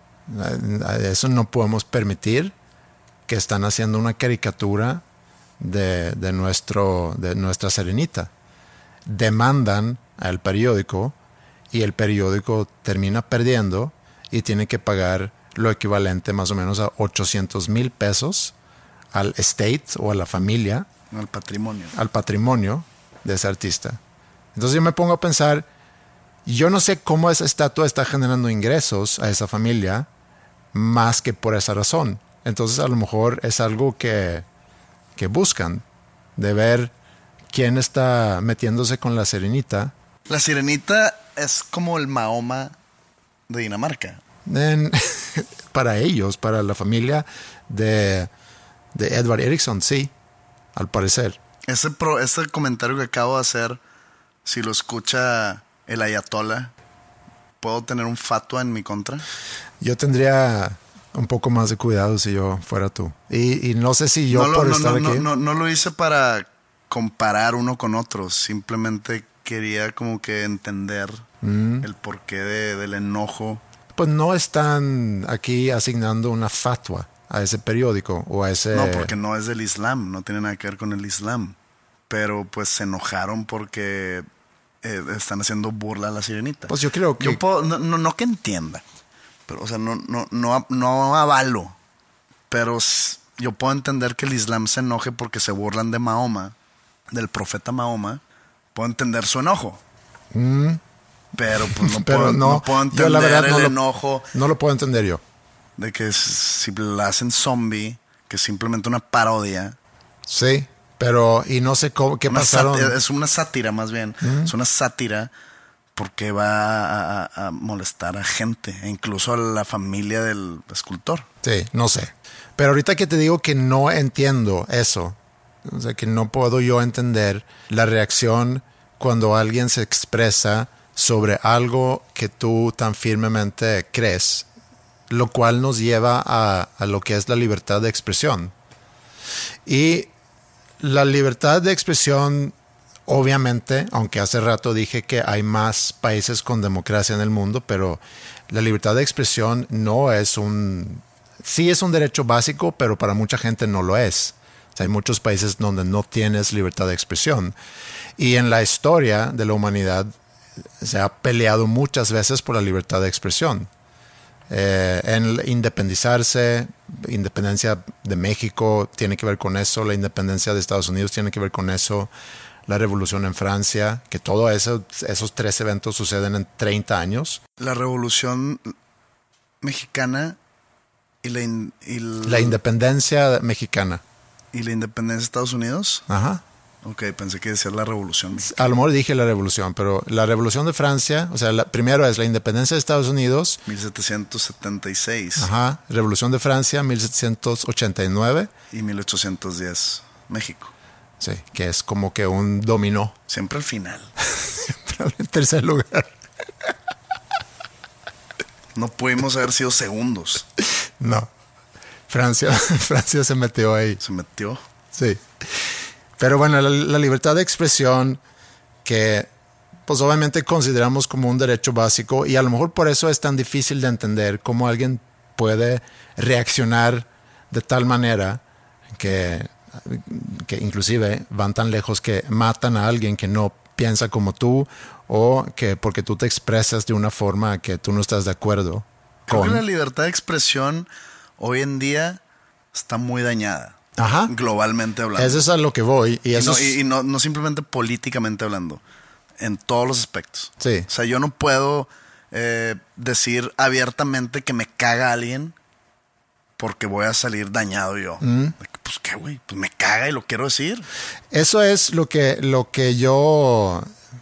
Eso no podemos permitir que están haciendo una caricatura de, de, nuestro, de nuestra Serenita. Demandan al periódico y el periódico termina perdiendo y tiene que pagar lo equivalente más o menos a ochocientos mil pesos al estate o a la familia, Al patrimonio. al patrimonio de ese artista. Entonces yo me pongo a pensar, yo no sé cómo esa estatua está generando ingresos a esa familia más que por esa razón. Entonces a lo mejor es algo que, que buscan, de ver quién está metiéndose con la Serenita. La sirenita es como el Mahoma de Dinamarca. En- para ellos, para la familia de, de Edvard Eriksen, sí, al parecer. Ese, pro, ese comentario que acabo de hacer, si lo escucha el ayatollah, ¿puedo tener un fatwa en mi contra? Yo tendría un poco más de cuidado si yo fuera tú. Y, y no sé si yo no, lo, por no, estar no, aquí... no, no, no lo hice para comparar uno con otro. Simplemente quería como que entender Mm. el porqué de, del enojo. Pues no están aquí asignando una fatwa a ese periódico o a ese... No, porque no es del Islam, no tiene nada que ver con el Islam. Pero pues se enojaron porque eh, están haciendo burla a la sirenita. Pues yo creo que... Yo puedo, no, no, no que entienda, pero o sea, no, no, no, no avalo, pero s- yo puedo entender que el Islam se enoje porque se burlan de Mahoma, del profeta Mahoma. Puedo entender su enojo. Mm, Pero pues no, pero puedo, no, no puedo yo entender la verdad el no lo- enojo no lo puedo entender yo. de que si la hacen zombie, que es simplemente una parodia. Sí, pero... Y no sé cómo, qué Una pasaron... sátira, es una sátira más bien. Es una sátira porque va a, a- a molestar a gente, e incluso a la familia del escultor. Sí, no sé. Pero ahorita que te digo que no entiendo eso, o sea, que no puedo yo entender la reacción cuando alguien se expresa sobre algo que tú tan firmemente crees, lo cual nos lleva a, a lo que es la libertad de expresión. Y la libertad de expresión, obviamente, aunque hace rato dije que hay más países con democracia en el mundo, pero la libertad de expresión no es un... Sí es un derecho básico, pero para mucha gente no lo es. O sea, hay muchos países donde no tienes libertad de expresión. Y en la historia de la humanidad se ha peleado muchas veces por la libertad de expresión. Eh, en independizarse, independencia de México tiene que ver con eso, la independencia de Estados Unidos tiene que ver con eso, la revolución en Francia, que todo eso, esos tres eventos suceden en treinta años. La revolución mexicana y la, in, y la, la independencia mexicana. ¿Y la independencia de Estados Unidos? Ajá. Ok, pensé que decía la revolución mexicana. A lo mejor dije la revolución, pero la revolución de Francia, o sea, la, primero es la independencia de Estados Unidos. mil setecientos setenta y seis. Ajá. Revolución de Francia, mil setecientos ochenta y nueve. Y mil ochocientos diez, México. Sí, que es como que un dominó. Siempre al final. Siempre en tercer lugar. No pudimos haber sido segundos. No. Francia, Francia se metió ahí. Se metió. Sí. Pero bueno, la, la libertad de expresión, que pues obviamente consideramos como un derecho básico, y a lo mejor por eso es tan difícil de entender cómo alguien puede reaccionar de tal manera que, que inclusive van tan lejos que matan a alguien que no piensa como tú, o que porque tú te expresas de una forma que tú no estás de acuerdo Creo con. que la libertad de expresión hoy en día está muy dañada. Ajá. Globalmente hablando. Eso es a lo que voy. Y, y, eso no, es... y, y no, no simplemente políticamente hablando. En todos los aspectos. Sí. O sea, yo no puedo eh, decir abiertamente que me caga alguien porque voy a salir dañado yo. Mm. Pues qué, güey. Pues me caga y lo quiero decir. Eso es lo que, lo que yo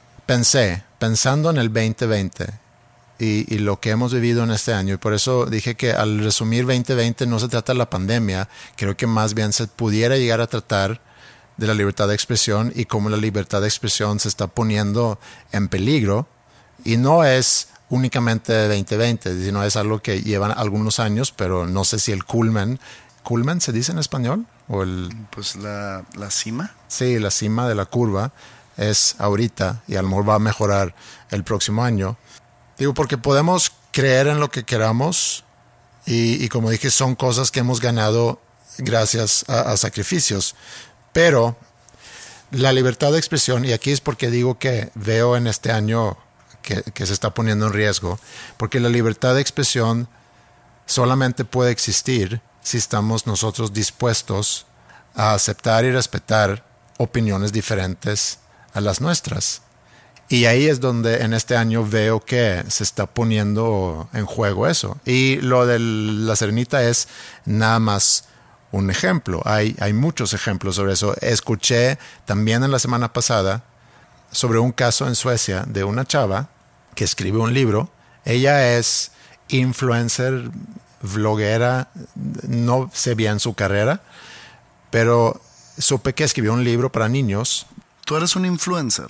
pensé, pensando en el veinte veinte. Y, y lo que hemos vivido en este año. Y por eso dije que al resumir veinte veinte no se trata de la pandemia. Creo que más bien se pudiera llegar a tratar de la libertad de expresión y cómo la libertad de expresión se está poniendo en peligro. Y no es únicamente veinte veinte, sino es algo que llevan algunos años, pero no sé si el culmen... ¿Culmen se dice en español? ¿O el... Pues la, la cima. Sí, la cima de la curva es ahorita y a lo mejor va a mejorar el próximo año. Digo, porque podemos creer en lo que queramos y, y como dije, son cosas que hemos ganado gracias a, a sacrificios. Pero la libertad de expresión, y aquí es porque digo que veo en este año que, que se está poniendo en riesgo, porque la libertad de expresión solamente puede existir si estamos nosotros dispuestos a aceptar y respetar opiniones diferentes a las nuestras. Y ahí es donde en este año veo que se está poniendo en juego eso. Y lo de la Sirenita es nada más un ejemplo. Hay, hay muchos ejemplos sobre eso. Escuché también en la semana pasada sobre un caso en Suecia de una chava que escribe un libro. Ella es influencer, vloguera, no sé bien su carrera, pero supe que escribió un libro para niños. ¿Tú eres un influencer?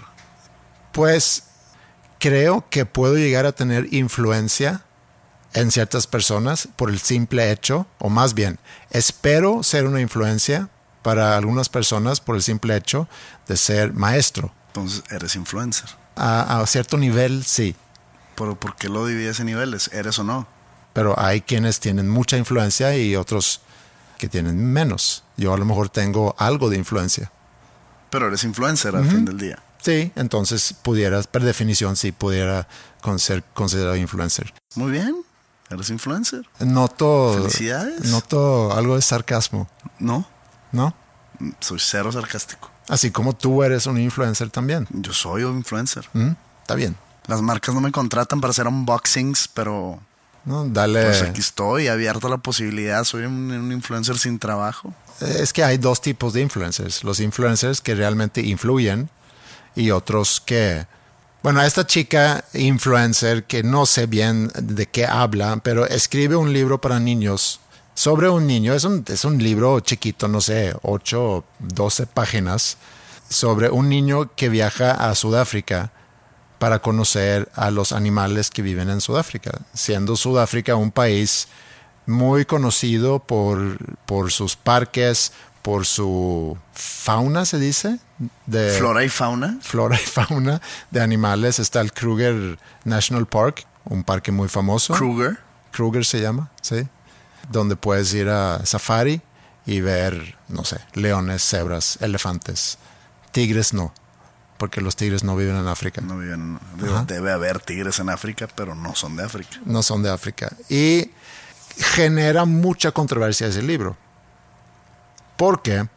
Pues creo que puedo llegar a tener influencia en ciertas personas por el simple hecho, o más bien, espero ser una influencia para algunas personas por el simple hecho de ser maestro. Entonces, ¿eres influencer? A, a cierto nivel, sí. ¿Pero por qué lo divides en niveles? ¿Eres o no? Pero hay quienes tienen mucha influencia y otros que tienen menos. Yo a lo mejor tengo algo de influencia. Pero eres influencer al uh-huh. fin del día. Sí, entonces pudieras, por definición, sí pudiera ser considerado influencer. Muy bien, eres influencer. Noto, Felicidades. Noto algo de sarcasmo. ¿No? ¿No? Soy cero sarcástico. Así como tú eres un influencer también. Yo soy un influencer. ¿Mm? Está bien. Las marcas no me contratan para hacer unboxings, pero... No, dale. Pues aquí estoy, abierto a la posibilidad. Soy un, un influencer sin trabajo. Es que hay dos tipos de influencers. Los influencers que realmente influyen y otros que... Bueno, esta chica influencer que no sé bien de qué habla, pero escribe un libro para niños sobre un niño. Es un, es un libro chiquito, no sé, ocho, doce páginas. sobre un niño que viaja a Sudáfrica para conocer a los animales que viven en Sudáfrica, siendo Sudáfrica un país muy conocido por, por sus parques, por su fauna, se dice. De flora y fauna. Flora y fauna de animales. Está el Kruger National Park, un parque muy famoso. Kruger. Kruger se llama, sí. Donde puedes ir a safari y ver, no sé, leones, cebras, elefantes. Tigres no, porque los tigres no viven en África. No viven, digo, debe haber tigres en África, pero no son de África. No son de África. Y genera mucha controversia ese libro. Porque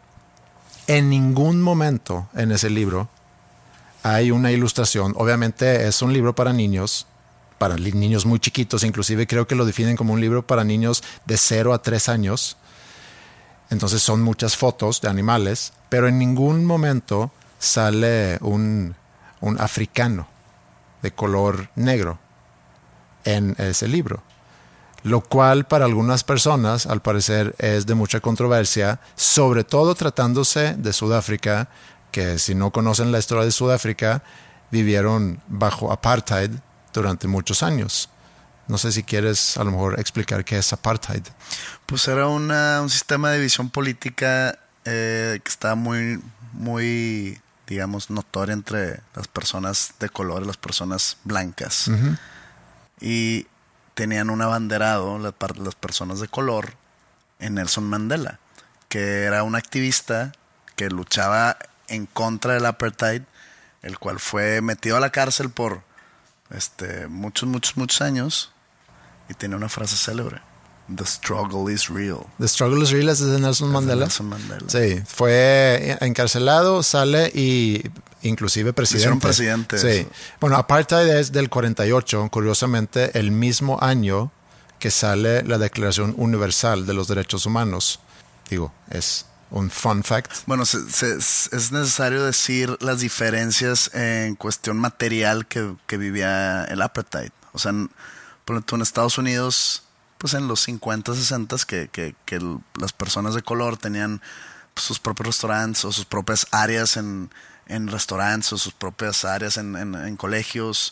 en ningún momento en ese libro hay una ilustración. Obviamente es un libro para niños, para niños muy chiquitos. Inclusive creo que lo definen como un libro para niños de cero a tres años. Entonces son muchas fotos de animales, pero en ningún momento sale un, un africano de color negro en ese libro. Lo cual para algunas personas, al parecer, es de mucha controversia, sobre todo tratándose de Sudáfrica, que si no conocen la historia de Sudáfrica, vivieron bajo apartheid durante muchos años. No sé si quieres a lo mejor explicar qué es apartheid. Pues era una, un sistema de división política eh, que estaba muy, muy, digamos, notoria entre las personas de color y las personas blancas. Uh-huh. Y tenían un abanderado, las, las personas de color, en Nelson Mandela, que era un activista que luchaba en contra del apartheid, el cual fue metido a la cárcel por este, muchos, muchos, muchos años, y tiene una frase célebre: The struggle is real. The struggle is real es de Nelson Mandela. Nelson Mandela. Sí, fue encarcelado, sale y inclusive presidente. presidente. Sí. Eso. Bueno, apartheid es del cuarenta y ocho, curiosamente el mismo año que sale la Declaración Universal de los Derechos Humanos. Digo, es un fun fact. Bueno, se, se, es necesario decir las diferencias en cuestión material que, que vivía el apartheid. O sea, en, por ejemplo, en Estados Unidos, pues en los cincuenta, sesenta, que, que, que el, las personas de color tenían pues, sus propios restaurantes o sus propias áreas en, en restaurantes o sus propias áreas en, en, en colegios,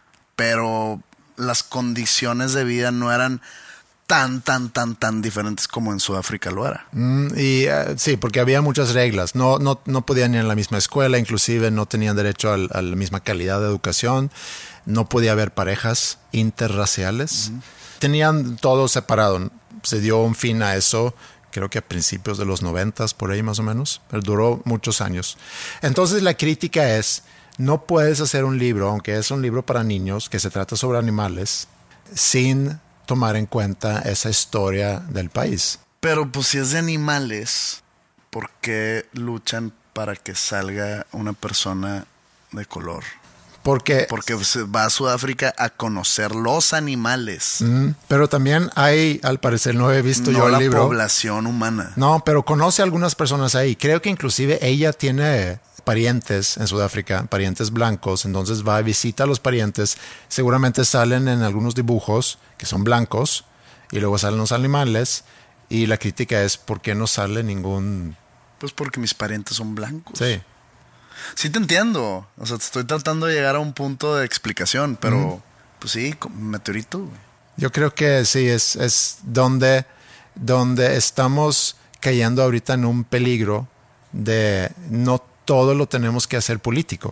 pero las condiciones de vida no eran tan, tan, tan, tan diferentes como en Sudáfrica lo era. Mm, y uh, sí, porque había muchas reglas. No, no, no podían ir a la misma escuela, inclusive no tenían derecho a, a la misma calidad de educación. No podía haber parejas interraciales. Uh-huh. Tenían todo separado. Se dio un fin a eso, creo que a principios de los noventas, por ahí más o menos. Pero duró muchos años. Entonces la crítica es, no puedes hacer un libro, aunque es un libro para niños, que se trata sobre animales, sin tomar en cuenta esa historia del país. Pero pues si es de animales, ¿por qué luchan para que salga una persona de color? Porque, Porque va a Sudáfrica a conocer los animales. Mm, pero también hay, al parecer, no he visto no yo el la libro. Población humana. No, pero conoce a algunas personas ahí. Creo que inclusive ella tiene parientes en Sudáfrica, parientes blancos, entonces va a visitar a los parientes. Seguramente salen en algunos dibujos que son blancos y luego salen los animales y la crítica es ¿por qué no sale ningún...? Pues porque mis parientes son blancos. Sí. Sí te entiendo, o sea, te estoy tratando de llegar a un punto de explicación, pero mm. pues sí, meteorito. Güey. Yo creo que sí, es, es donde, donde estamos cayendo ahorita en un peligro de no todo lo tenemos que hacer político.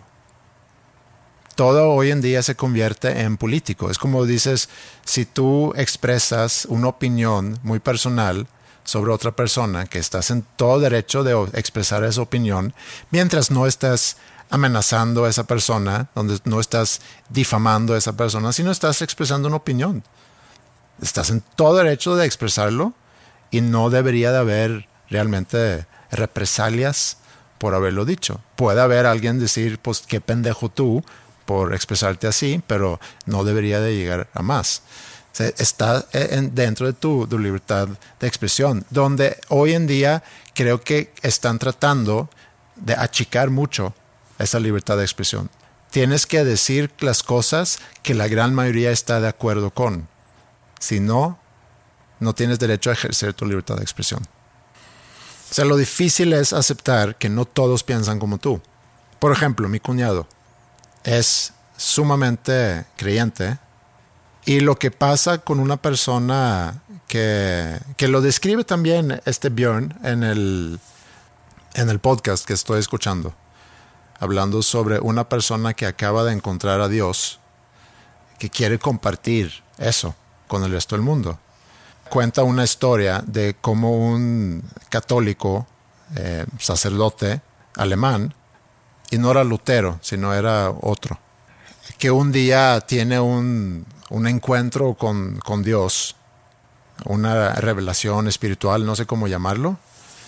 Todo hoy en día se convierte en político. Es como dices, si tú expresas una opinión muy personal sobre otra persona, que estás en todo derecho de expresar esa opinión, mientras no estás amenazando a esa persona, donde no estás difamando a esa persona, sino estás expresando una opinión. Estás en todo derecho de expresarlo y no debería de haber realmente represalias por haberlo dicho. Puede haber alguien decir, pues qué pendejo tú por expresarte así, pero no debería de llegar a más. Está en, dentro de tu, tu libertad de expresión, donde hoy en día creo que están tratando de achicar mucho esa libertad de expresión. Tienes que decir las cosas que la gran mayoría está de acuerdo con. Si no, no tienes derecho a ejercer tu libertad de expresión. O sea, lo difícil es aceptar que no todos piensan como tú. Por ejemplo, mi cuñado es sumamente creyente y lo que pasa con una persona que, que lo describe también este Björn en el, en el podcast que estoy escuchando, hablando sobre una persona que acaba de encontrar a Dios, que quiere compartir eso con el resto del mundo. Cuenta una historia de cómo un católico, eh, sacerdote alemán, y no era Lutero, sino era otro, que un día tiene un, un encuentro con, con Dios, una revelación espiritual, no sé cómo llamarlo,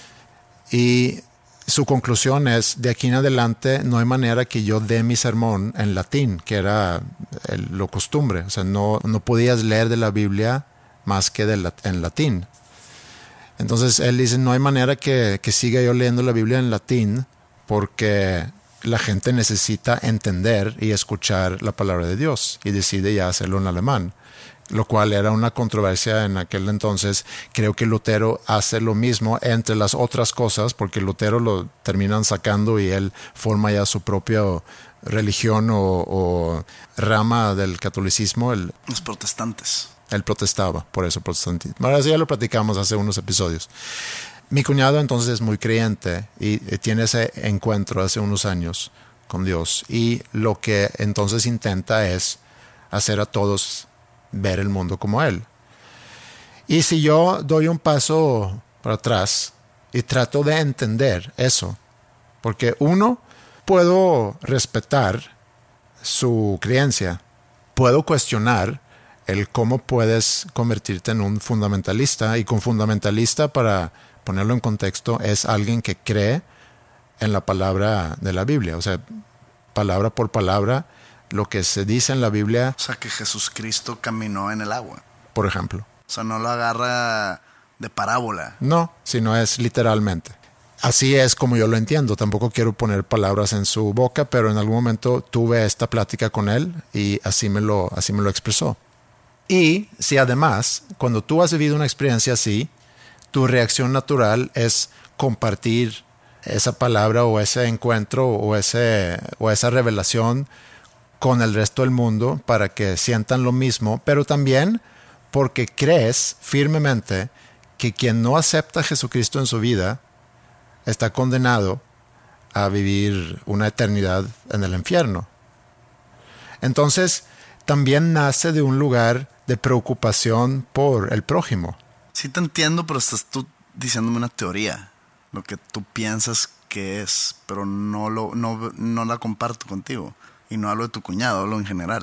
y su conclusión es, de aquí en adelante no hay manera que yo dé mi sermón en latín, que era el, lo costumbre. O sea, no, no podías leer de la Biblia más que de la, en latín. Entonces él dice, no hay manera que, que siga yo leyendo la Biblia en latín porque la gente necesita entender y escuchar la palabra de Dios, y decide ya hacerlo en alemán, lo cual era una controversia en aquel entonces. Creo que Lutero hace lo mismo, entre las otras cosas, porque Lutero lo terminan sacando y él forma ya su propia religión o, o rama del catolicismo. El, Los protestantes. Él protestaba, por eso protestantismo. Ahora sí, ya lo platicamos hace unos episodios. Mi cuñado entonces es muy creyente y tiene ese encuentro hace unos años con Dios, y lo que entonces intenta es hacer a todos ver el mundo como él. Y si yo doy un paso para atrás y trato de entender eso, porque uno, puedo respetar su creencia, puedo cuestionar el cómo puedes convertirte en un fundamentalista, y con fundamentalista, para ponerlo en contexto, es alguien que cree en la palabra de la Biblia, o sea, palabra por palabra, lo que se dice en la Biblia. O sea, que Jesucristo caminó en el agua. Por ejemplo. O sea, no lo agarra de parábola. No, sino es literalmente. Así es como yo lo entiendo. Tampoco quiero poner palabras en su boca, pero en algún momento tuve esta plática con él y así me lo, así me lo expresó. Y si además, cuando tú has vivido una experiencia así, tu reacción natural es compartir esa palabra o ese encuentro o, ese, o esa revelación con el resto del mundo para que sientan lo mismo, pero también porque crees firmemente que quien no acepta a Jesucristo en su vida está condenado a vivir una eternidad en el infierno. Entonces, también nace de un lugar de preocupación por el prójimo. Sí te entiendo, pero estás tú diciéndome una teoría, lo que tú piensas que es, pero no, lo, no, no la comparto contigo. Y no hablo de tu cuñado, hablo en general.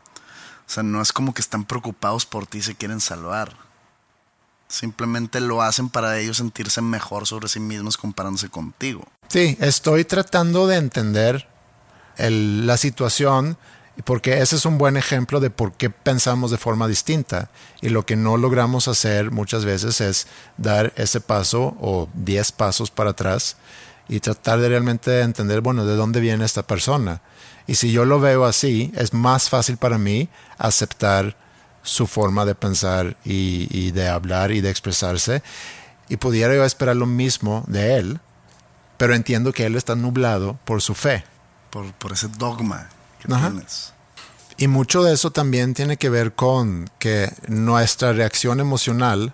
O sea, no es como que están preocupados por ti y se quieren salvar. Simplemente lo hacen para ellos sentirse mejor sobre sí mismos comparándose contigo. Sí, estoy tratando de entender el, la situación, porque ese es un buen ejemplo de por qué pensamos de forma distinta. Y lo que no logramos hacer muchas veces es dar ese paso o diez pasos para atrás y tratar de realmente entender, bueno, de dónde viene esta persona. Y si yo lo veo así, es más fácil para mí aceptar su forma de pensar y, y de hablar y de expresarse. Y pudiera yo esperar lo mismo de él, pero entiendo que él está nublado por su fe. Por, por ese dogma que Ajá. tienes. Y mucho de eso también tiene que ver con que nuestra reacción emocional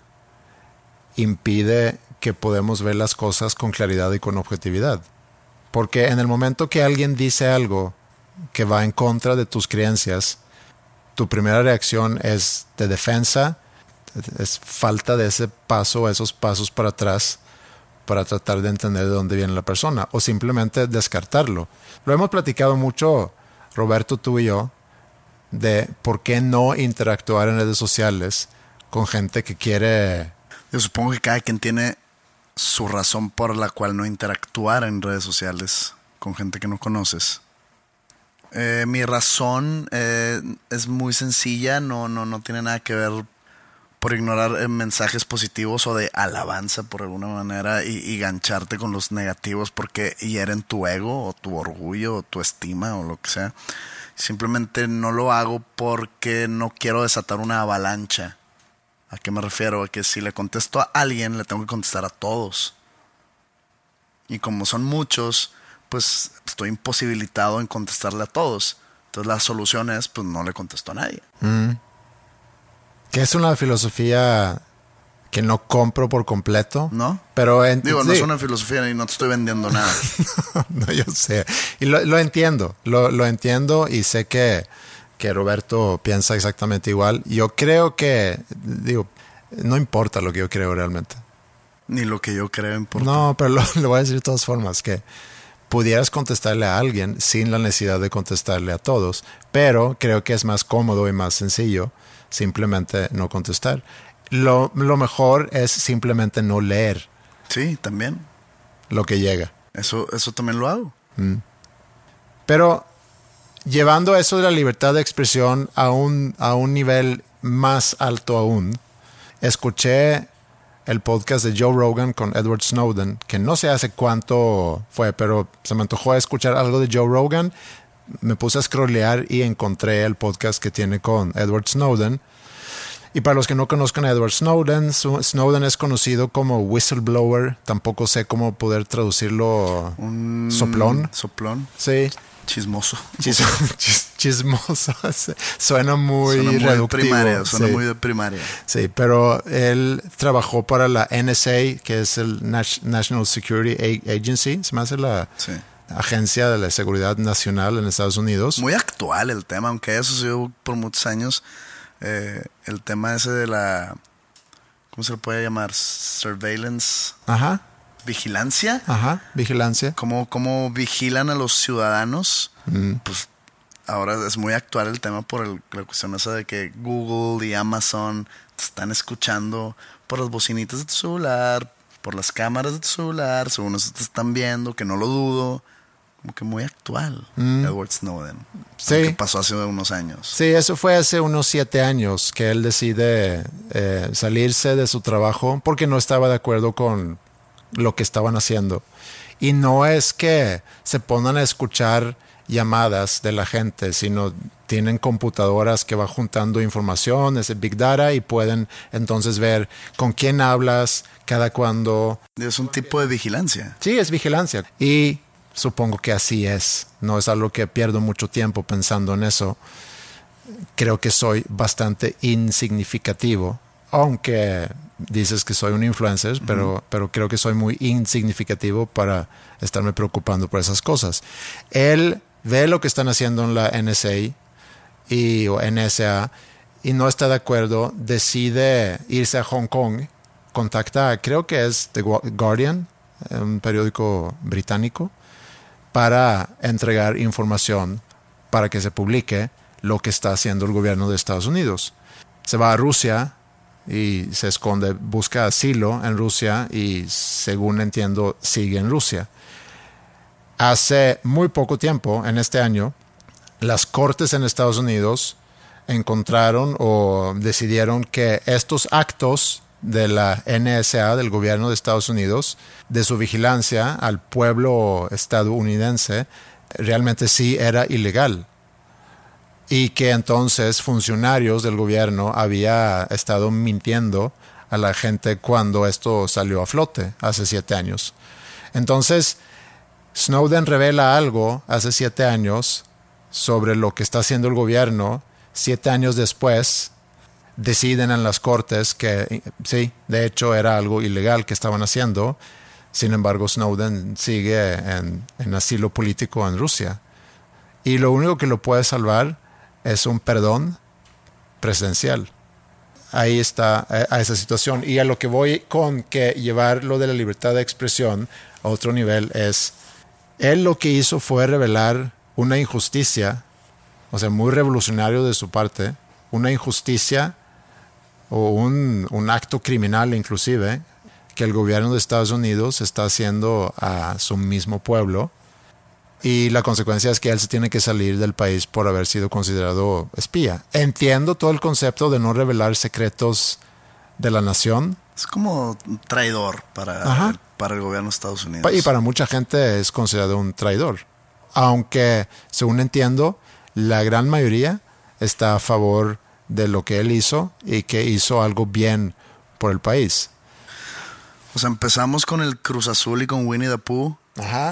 impide que podemos ver las cosas con claridad y con objetividad. Porque en el momento que alguien dice algo que va en contra de tus creencias, tu primera reacción es de defensa, es falta de ese paso, esos pasos para atrás para tratar de entender de dónde viene la persona, o simplemente descartarlo. Lo hemos platicado mucho, Roberto, tú y yo, de por qué no interactuar en redes sociales con gente que quiere... Yo supongo que cada quien tiene su razón por la cual no interactuar en redes sociales con gente que no conoces. Eh, mi razón eh, es muy sencilla, no, no, no tiene nada que ver por ignorar eh, mensajes positivos o de alabanza por alguna manera y, y gancharte con los negativos porque hieren tu ego o tu orgullo o tu estima o lo que sea. Simplemente no lo hago porque no quiero desatar una avalancha. ¿A qué me refiero? A que si le contesto a alguien, le tengo que contestar a todos. Y como son muchos, pues estoy imposibilitado en contestarle a todos. Entonces la solución es, pues no le contesto a nadie. Mm. Que es una filosofía que no compro por completo. ¿No? Pero en, Digo, sí. no es una filosofía y no te estoy vendiendo nada. No, yo sé. Y lo, lo entiendo, lo, lo entiendo y sé que, que Roberto piensa exactamente igual. Yo creo que, digo, no importa lo que yo creo realmente. Ni lo que yo creo importa. No, pero lo, lo voy a decir de todas formas, que pudieras contestarle a alguien sin la necesidad de contestarle a todos, pero creo que es más cómodo y más sencillo simplemente no contestar. Lo, lo mejor es simplemente no leer. Sí, también. Lo que llega. Eso, eso también lo hago. Mm. Pero llevando eso de la libertad de expresión a un, a un nivel más alto aún, escuché el podcast de Joe Rogan con Edward Snowden, que no sé hace cuánto fue, pero se me antojó escuchar algo de Joe Rogan. Me puse a scrollear y encontré el podcast que tiene con Edward Snowden. Y para los que no conozcan a Edward Snowden, Snowden es conocido como whistleblower. Tampoco sé cómo poder traducirlo. Un soplón. Soplón. Sí. Chismoso. Chis, chis, chismoso. Suena muy suena muy reductivo. Primaria, suena sí. muy de primaria. Sí, pero él trabajó para la N S A, que es el National Security Agency. Se me hace la sí. Agencia de la Seguridad Nacional en Estados Unidos. Muy actual el tema, aunque haya sucedido por muchos años. Eh, el tema ese de la... ¿Cómo se le puede llamar? Surveillance. Ajá. Vigilancia. Ajá, vigilancia. ¿Cómo, cómo vigilan a los ciudadanos? Mm. Pues ahora es muy actual el tema por el, la cuestión esa de que Google y Amazon te están escuchando por las bocinitas de tu celular, por las cámaras de tu celular, según eso te están viendo, que no lo dudo. Como que muy actual, mm. Edward Snowden. Sí. Que pasó hace unos años. Sí, eso fue hace unos siete años que él decide eh, salirse de su trabajo porque no estaba de acuerdo con lo que estaban haciendo. Y no es que se pongan a escuchar llamadas de la gente, sino tienen computadoras que va juntando información, ese Big Data, y pueden entonces ver con quién hablas, cada cuándo. Es un tipo de vigilancia. Sí, es vigilancia. Y supongo que así es. No es algo que pierdo mucho tiempo pensando en eso. Creo que soy bastante insignificativo, aunque dices que soy un influencer, uh-huh. pero, pero creo que soy muy insignificativo para estarme preocupando por esas cosas. Él ve lo que están haciendo en la N S A y, o N S A y no está de acuerdo, decide irse a Hong Kong, contacta, creo que es The Guardian, un periódico británico, para entregar información para que se publique lo que está haciendo el gobierno de Estados Unidos. Se va a Rusia y se esconde, busca asilo en Rusia y, según entiendo, sigue en Rusia. Hace muy poco tiempo, en este año, las cortes en Estados Unidos encontraron o decidieron que estos actos de la N S A, del gobierno de Estados Unidos, de su vigilancia al pueblo estadounidense, realmente sí era ilegal. Y que entonces funcionarios del gobierno había estado mintiendo a la gente cuando esto salió a flote hace siete años. Entonces, Snowden revela algo hace siete años sobre lo que está haciendo el gobierno. Siete años después, deciden en las cortes que sí, de hecho era algo ilegal que estaban haciendo. Sin embargo, Snowden sigue en, en asilo político en Rusia. Y lo único que lo puede salvar es un perdón presidencial. Ahí está a, a esa situación. Y a lo que voy con que llevar lo de la libertad de expresión a otro nivel es, él lo que hizo fue revelar una injusticia, o sea, muy revolucionario de su parte, una injusticia o un, un acto criminal inclusive, que el gobierno de Estados Unidos está haciendo a su mismo pueblo. Y la consecuencia es que él se tiene que salir del país por haber sido considerado espía. Entiendo todo el concepto de no revelar secretos de la nación. Es como un traidor para, el, para el gobierno de Estados Unidos. Y para mucha gente es considerado un traidor. Aunque, según entiendo, la gran mayoría está a favor de lo que él hizo y que hizo algo bien por el país. O sea, empezamos con el Cruz Azul y con Winnie the Pooh. Ajá.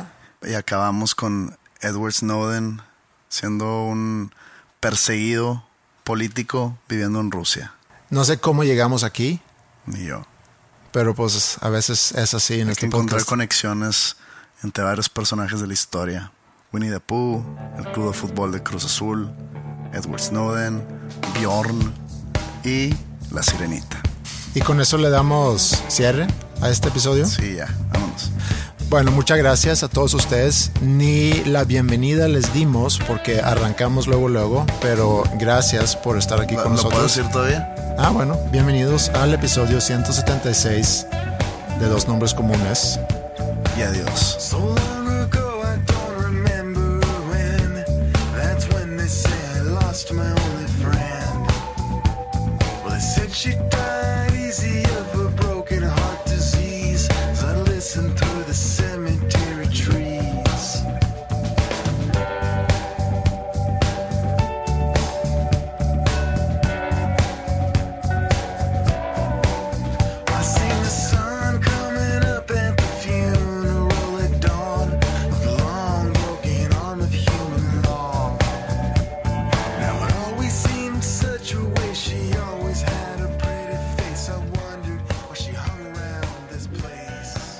y acabamos con Edward Snowden siendo un perseguido político viviendo en Rusia. No sé cómo llegamos aquí. Ni yo. Pero pues a veces es así en Hay este que encontrar podcast. Conexiones entre varios personajes de la historia. Winnie the Pooh, el club de fútbol de Cruz Azul, Edward Snowden, Bjorn y La Sirenita. Y con eso le damos cierre a este episodio. Sí, ya, vámonos. Bueno, muchas gracias a todos ustedes. Ni la bienvenida les dimos porque arrancamos luego, luego. Pero gracias por estar aquí con ¿Lo nosotros. puedo decir todavía? Ah, bueno, bienvenidos al episodio ciento setenta y seis de Dos Nombres Comunes. Y adiós. So long ago I don't remember when. That's when they say I lost my only friend. Well, they said she died easy of a broken heart disease. As I listened through the cemetery trees. I seen the sun coming up at the funeral at dawn of the long broken arm of human law. Now it always seemed such a waste. She always had a pretty face. I wondered why she hung around this place.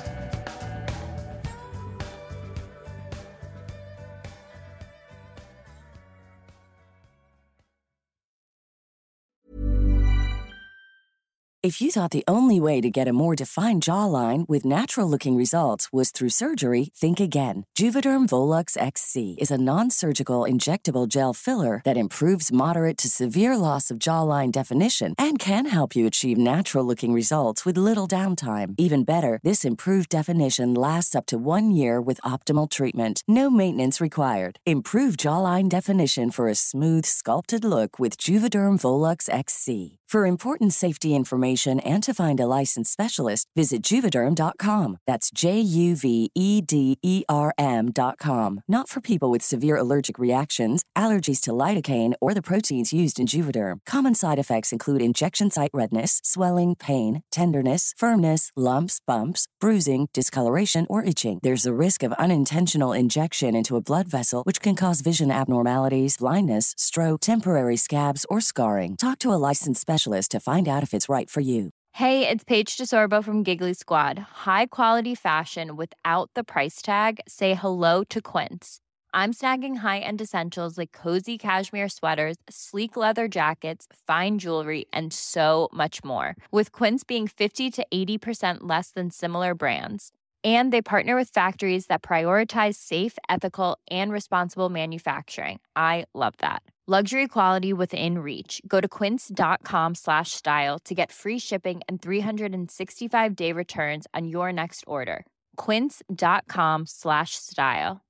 If you thought the only way to get a more defined jawline with natural-looking results was through surgery, think again. Juvederm Volux X C is a non-surgical injectable gel filler that improves moderate to severe loss of jawline definition and can help you achieve natural-looking results with little downtime. Even better, this improved definition lasts up to one year with optimal treatment. No maintenance required. Improve jawline definition for a smooth, sculpted look with Juvederm Volux X C. For important safety information and to find a licensed specialist, visit Juvederm dot com. That's J U V E D E R M dot com. Not for people with severe allergic reactions, allergies to lidocaine, or the proteins used in Juvederm. Common side effects include injection site redness, swelling, pain, tenderness, firmness, lumps, bumps, bruising, discoloration, or itching. There's a risk of unintentional injection into a blood vessel, which can cause vision abnormalities, blindness, stroke, temporary scabs, or scarring. Talk to a licensed specialist to find out if it's right for you. Hey, it's Paige DeSorbo from Giggly Squad. High quality fashion without the price tag. Say hello to Quince. I'm snagging high-end essentials like cozy cashmere sweaters, sleek leather jackets, fine jewelry, and so much more. With Quince being fifty to eighty percent less than similar brands. And they partner with factories that prioritize safe, ethical, and responsible manufacturing. I love that. Luxury quality within reach. Go to quince.com slash style to get free shipping and three sixty-five day returns on your next order. Quince.com slash style.